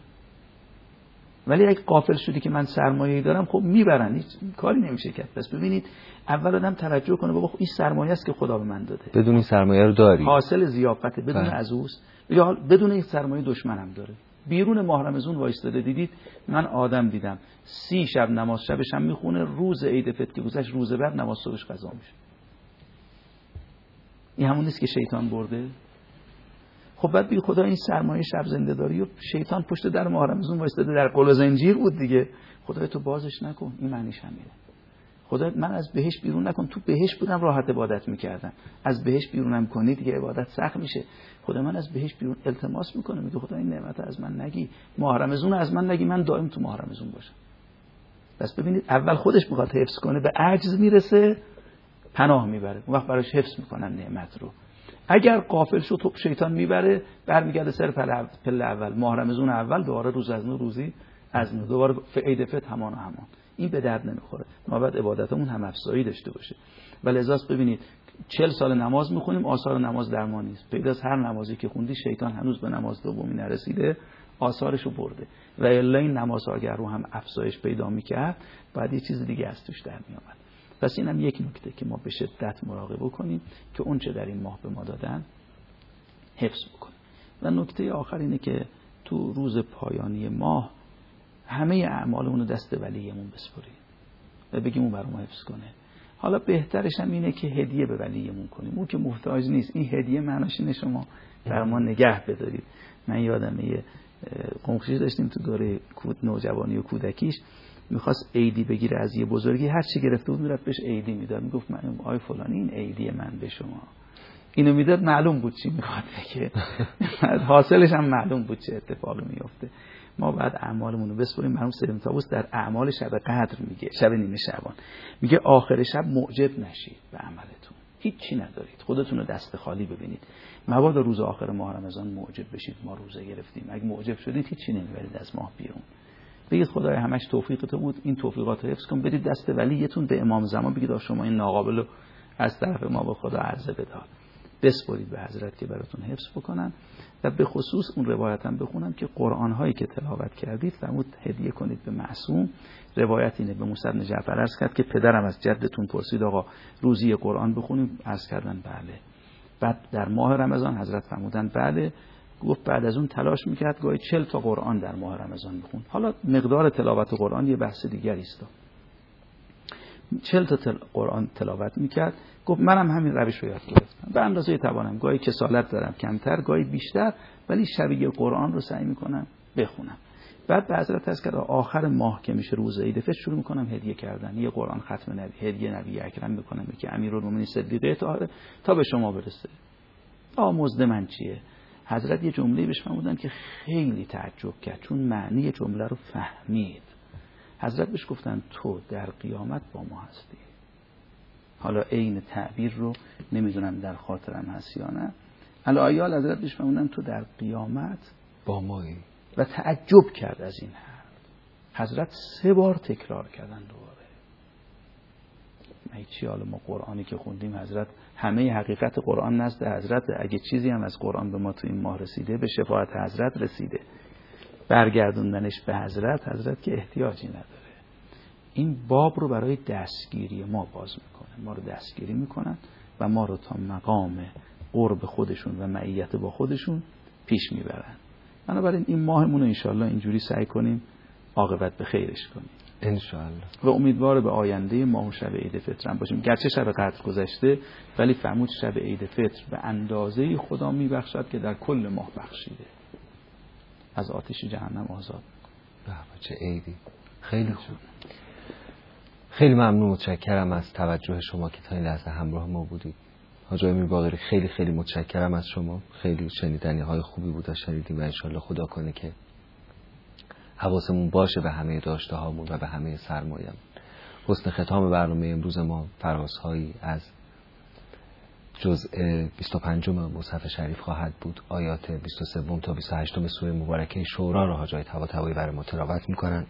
ولی اگه غافل شدی که من سرمایه‌ای دارم، خب میبرن، هیچ کاری نمیشه کرد. پس ببینید اول آدم توجه کنه بابا این سرمایه است که خدا به من داده. بدون این سرمایه رو داری، حاصل ضیافت بدون از اوست، یا بدون این سرمایه دشمنم داره. بیرون ماه رمضان وایستاده، دیدید من آدم دیدم سی شب نماز شبش هم میخونه، روز عید فطر که گذشت روز بعد نماز صبحش قضا میشه. این همون نیست که شیطان برده؟ خب بعد بگی خدا این سرمایه شب زنده داری و شیطان پشت در ماه رمضان وایستاده، در قل و زنجیر بود دیگه. خدای تو بازش نکن، این معنیش همینه. خدا من از بهش بیرون نکن، تو بهش بودم راحت عبادت میکردم، از بهش بیرونم کنی دیگه عبادت سخت میشه. خدا من از بهش بیرون التماس میکنه، میگه خدا این نعمت از من نگی، ماه رمضان از من نگی، من دائم تو ماه رمضان باشم. پس ببینید اول خودش میخواد حفظ کنه، به عجز میرسه پناه میبره، اون وقت براش حفظ میکنن نعمت رو. اگر غافل شد خب شیطان میبره، برمیگرده سر پله اول، ماه رمضان اول، دوباره روز از نو روزی از نو، دوباره عید فطر همان و همان. این به درد نمیخوره. ما باید عبادتمون هم افزایی داشته باشه. ولی ازاست ببینید چهل سال نماز میخونیم، آثار نماز در ما نیست. پیداست هر نمازی که خوندی شیطان هنوز به نماز دومی نرسیده، آثارشو برده. و الا این نماز اگر رو هم افزایش پیدا میکرد، بعد یه چیز دیگه از توش در میامد. پس اینم یک نکته که ما به شدت مراقبه کنیم که اون چه در این ماه به ما دادن حفظ بکنیم. و نکته آخر اینه که تو روز پایانی ماه همه اعمالمون رو دست ولیمون بسپاریم و بگیم اون برام حفظ کنه. حالا بهترش هم اینه که هدیه به ولیمون کنیم. اون که محتاج نیست، این هدیه معناش اینه شما برای ما نگه بدارید. من یادم یه قمخشی داشتیم تو دوره کود نوجوانی و کودکیش، میخواست عیدی بگیره از یه بزرگی، هر چی گرفته بود میرفت بهش عیدی میداد. میگفت من آی فلانی این عیدی من به شما. اینو میداد، معلوم بود چی میخواد بگه، حاصلش هم معلوم بود چه اتفاقی میفته. ما بعد اعمالمون رو بسپاریم. مرحوم سید طاووس در اعمال شب قدر میگه، شب نیمه شعبان، میگه آخر شب معجب نشید به عملتون، هیچ چی ندارید، خودتون رو دست خالی ببینید. مبادا روز آخر ماه رمضان معجب بشید ما روزه گرفتیم. اگه معجب شدید هیچ چی نمیبرید از ماه بیرون. بگید خدای همش توفیق تو بود، این توفیقات رو حفظ کن، بدید دست ولیتون به امام زمان، بگید شما این ناقابل رو از طرف ما به خدا عرضه بدار، بسپارید به حضرت که براتون حفظ بکنن. و به خصوص اون روایت هم بخونم که قرآن هایی که تلاوت کردید فرمود هدیه کنید به معصوم. روایت اینه، به موسی بن جعفر عرض کرد که پدرم از جدتون پرسید آقا روزی قرآن بخونیم؟ عرض کردن بله. بعد در ماه رمضان حضرت فرمودن بله. گفت بعد از اون تلاش میکرد گاهی چهل تا قرآن در ماه رمضان بخون. حالا مقدار تلاوت قرآن یه بحث دیگری است. چهل تا تل... قرآن تلاوت میکرد. گفت منم همین روش رو یاد گرفتم به اندازه توانم، گاهی کسالت دارم کمتر، گاهی بیشتر، ولی شبیه قرآن رو سعی میکنم بخونم. بعد به حضرت از کرد آخر ماه که میشه روز عید فطر شروع میکنم هدیه کردن، یه قرآن ختم نبی، هدیه نبی اکرم میکنم که امیرالمومنین صدیقه طاهره تا به شما برسه. آموزد من چیه؟ حضرت یه جمله بهش فرمودن که خیلی تعجب کرد، چون معنی جمله رو فهمید. حضرت بهش گفتن تو در قیامت با ما هستی. حالا عین تعبیر رو نمیدونم در خاطرم هست یا نه. الایال حضرت بهش فرمودن تو در قیامت با مایی. و تعجب کرد از این حرف. حضرت سه بار تکرار کردن دوباره. چی حالا ما قرآنی که خوندیم حضرت همه حقیقت قرآن نزد حضرت، اگه چیزی هم از قرآن به ما تو این ماه رسیده به شفاعت حضرت رسیده، برگردوندنش به حضرت، حضرت که احتیاجی نداره. این باب رو برای دستگیری ما باز میکنه، ما رو دستگیری میکنن و ما رو تا مقام قرب خودشون و معیت با خودشون پیش میبرن. بنابراین این ماهمون رو انشالله اینجوری سعی کنیم عاقبت به خیرش کنیم انشالله، و امیدوار به آینده ماه و شب عید فطر هم باشیم. گرچه شب قدر گذشته ولی فرمود شب عید فطر به اندازه خدا میبخشد که در کل ماه بخشیده، از آتش جهنم آزاد. به چه عیدی. خیلی خوب، خیلی ممنون، متشکرم از توجه شما که تا این لحظه همراه ما بودید. حاج امیر باقری خیلی خیلی متشکرم از شما، خیلی شنیدنی های خوبی بود و شنیدیم و انشالله خدا کنه که حواسمون باشه به همه داشته هامون و به همه سرمایه‌مون. حسن ختام برنامه امروز ما فرازهایی از جزء بیست و پنجم مصحف شریف خواهد بود. آیات بیست و سه تا بیست و هشت سوره مبارکه شورا را حاجی طباطبایی برای ما تلاوت میکنن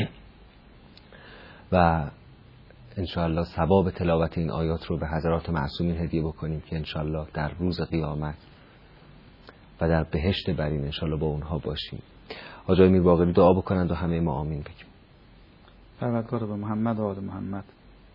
و انشاءالله ثواب تلاوت این آیات رو به حضرات معصومین هدیه بکنیم که انشاءالله در روز قیامت و در بهشت برین انشاءالله با اونها باشیم. حاج امیر باقری دعا بکنند و همه ما آمین بگیم. پروردگار به محمد و آل محمد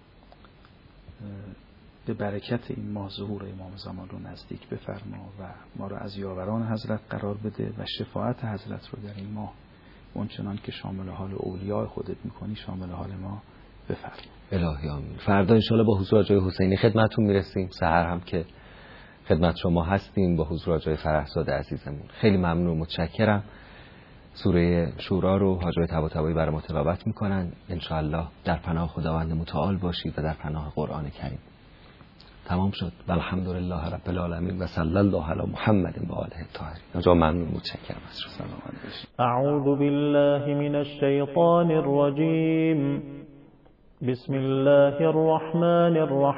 به برکت این ماه ظهور امام زمان رو نزدیک بفرما و ما رو از یاوران حضرت قرار بده و شفاعت حضرت رو در این ماه اونچنان که شامل حال اولیاء خودت میکنی شامل حال ما بفرما. الهی آمین. فردا انشاءالله با حضور آقای حسینی خدمتتون میرسیم. سحر هم که خدمت شما هستیم با حضور آقای فرحزاد عزیزمون. خیلی ممنون و متشکرم. سوره شورا رو حاجی طباطبایی برای ما تلاوت میکنن. انشاءالله در پناه خداوند متعال باشید و در پناه قرآن کریم. تمام شد. والحمدلله رب العالمین و صلی الله علی محمد و آله الطاهرین. نجا ممنون متشکرم از شما. اعوذ بالله من الشیطان الرجیم. بسم الله الرحمن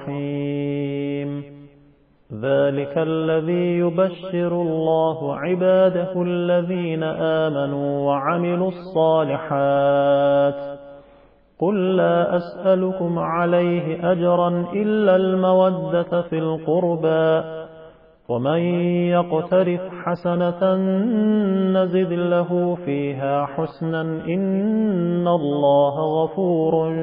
الرحیم. ذلك الذي يبشر الله عباده الذين آمنوا وعملوا الصالحات قل لا أسألكم عليه أجرا إلا المودة في القربى ومن يقترف حسنة نزد له فيها حسنا إن الله غفور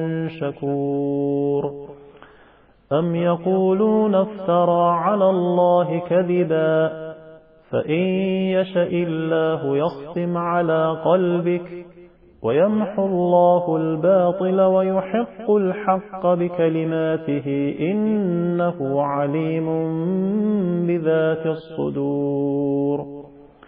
شكور. أم يقولون افترى على الله كذبا فإن يشأ الله يختم على قلبك ويمحو الله الباطل ويحق الحق بكلماته إنه عليم بذات الصدور.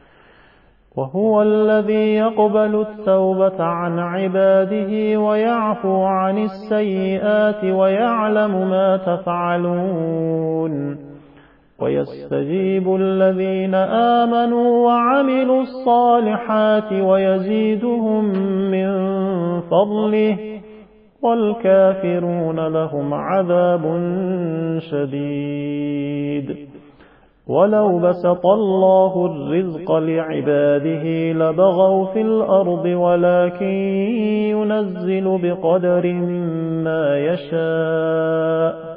وهو الذي يقبل التوبة عن عباده ويعفو عن السيئات ويعلم ما تفعلون ويستجيب الذين آمنوا وعملوا الصالحات ويزيدهم من فضله والكافرون لهم عذاب شديد. ولو بسط الله الرزق لعباده لبغوا في الأرض ولكن ينزل بقدر ما يشاء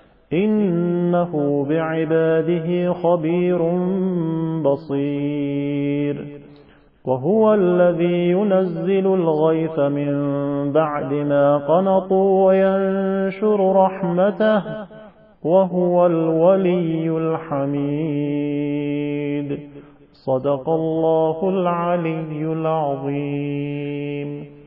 إنه بعباده خبير بصير. وهو الذي ينزل الغيث من بعد ما قنطوا وينشر رحمته وهو الولي الحميد. صدق الله العلي العظيم.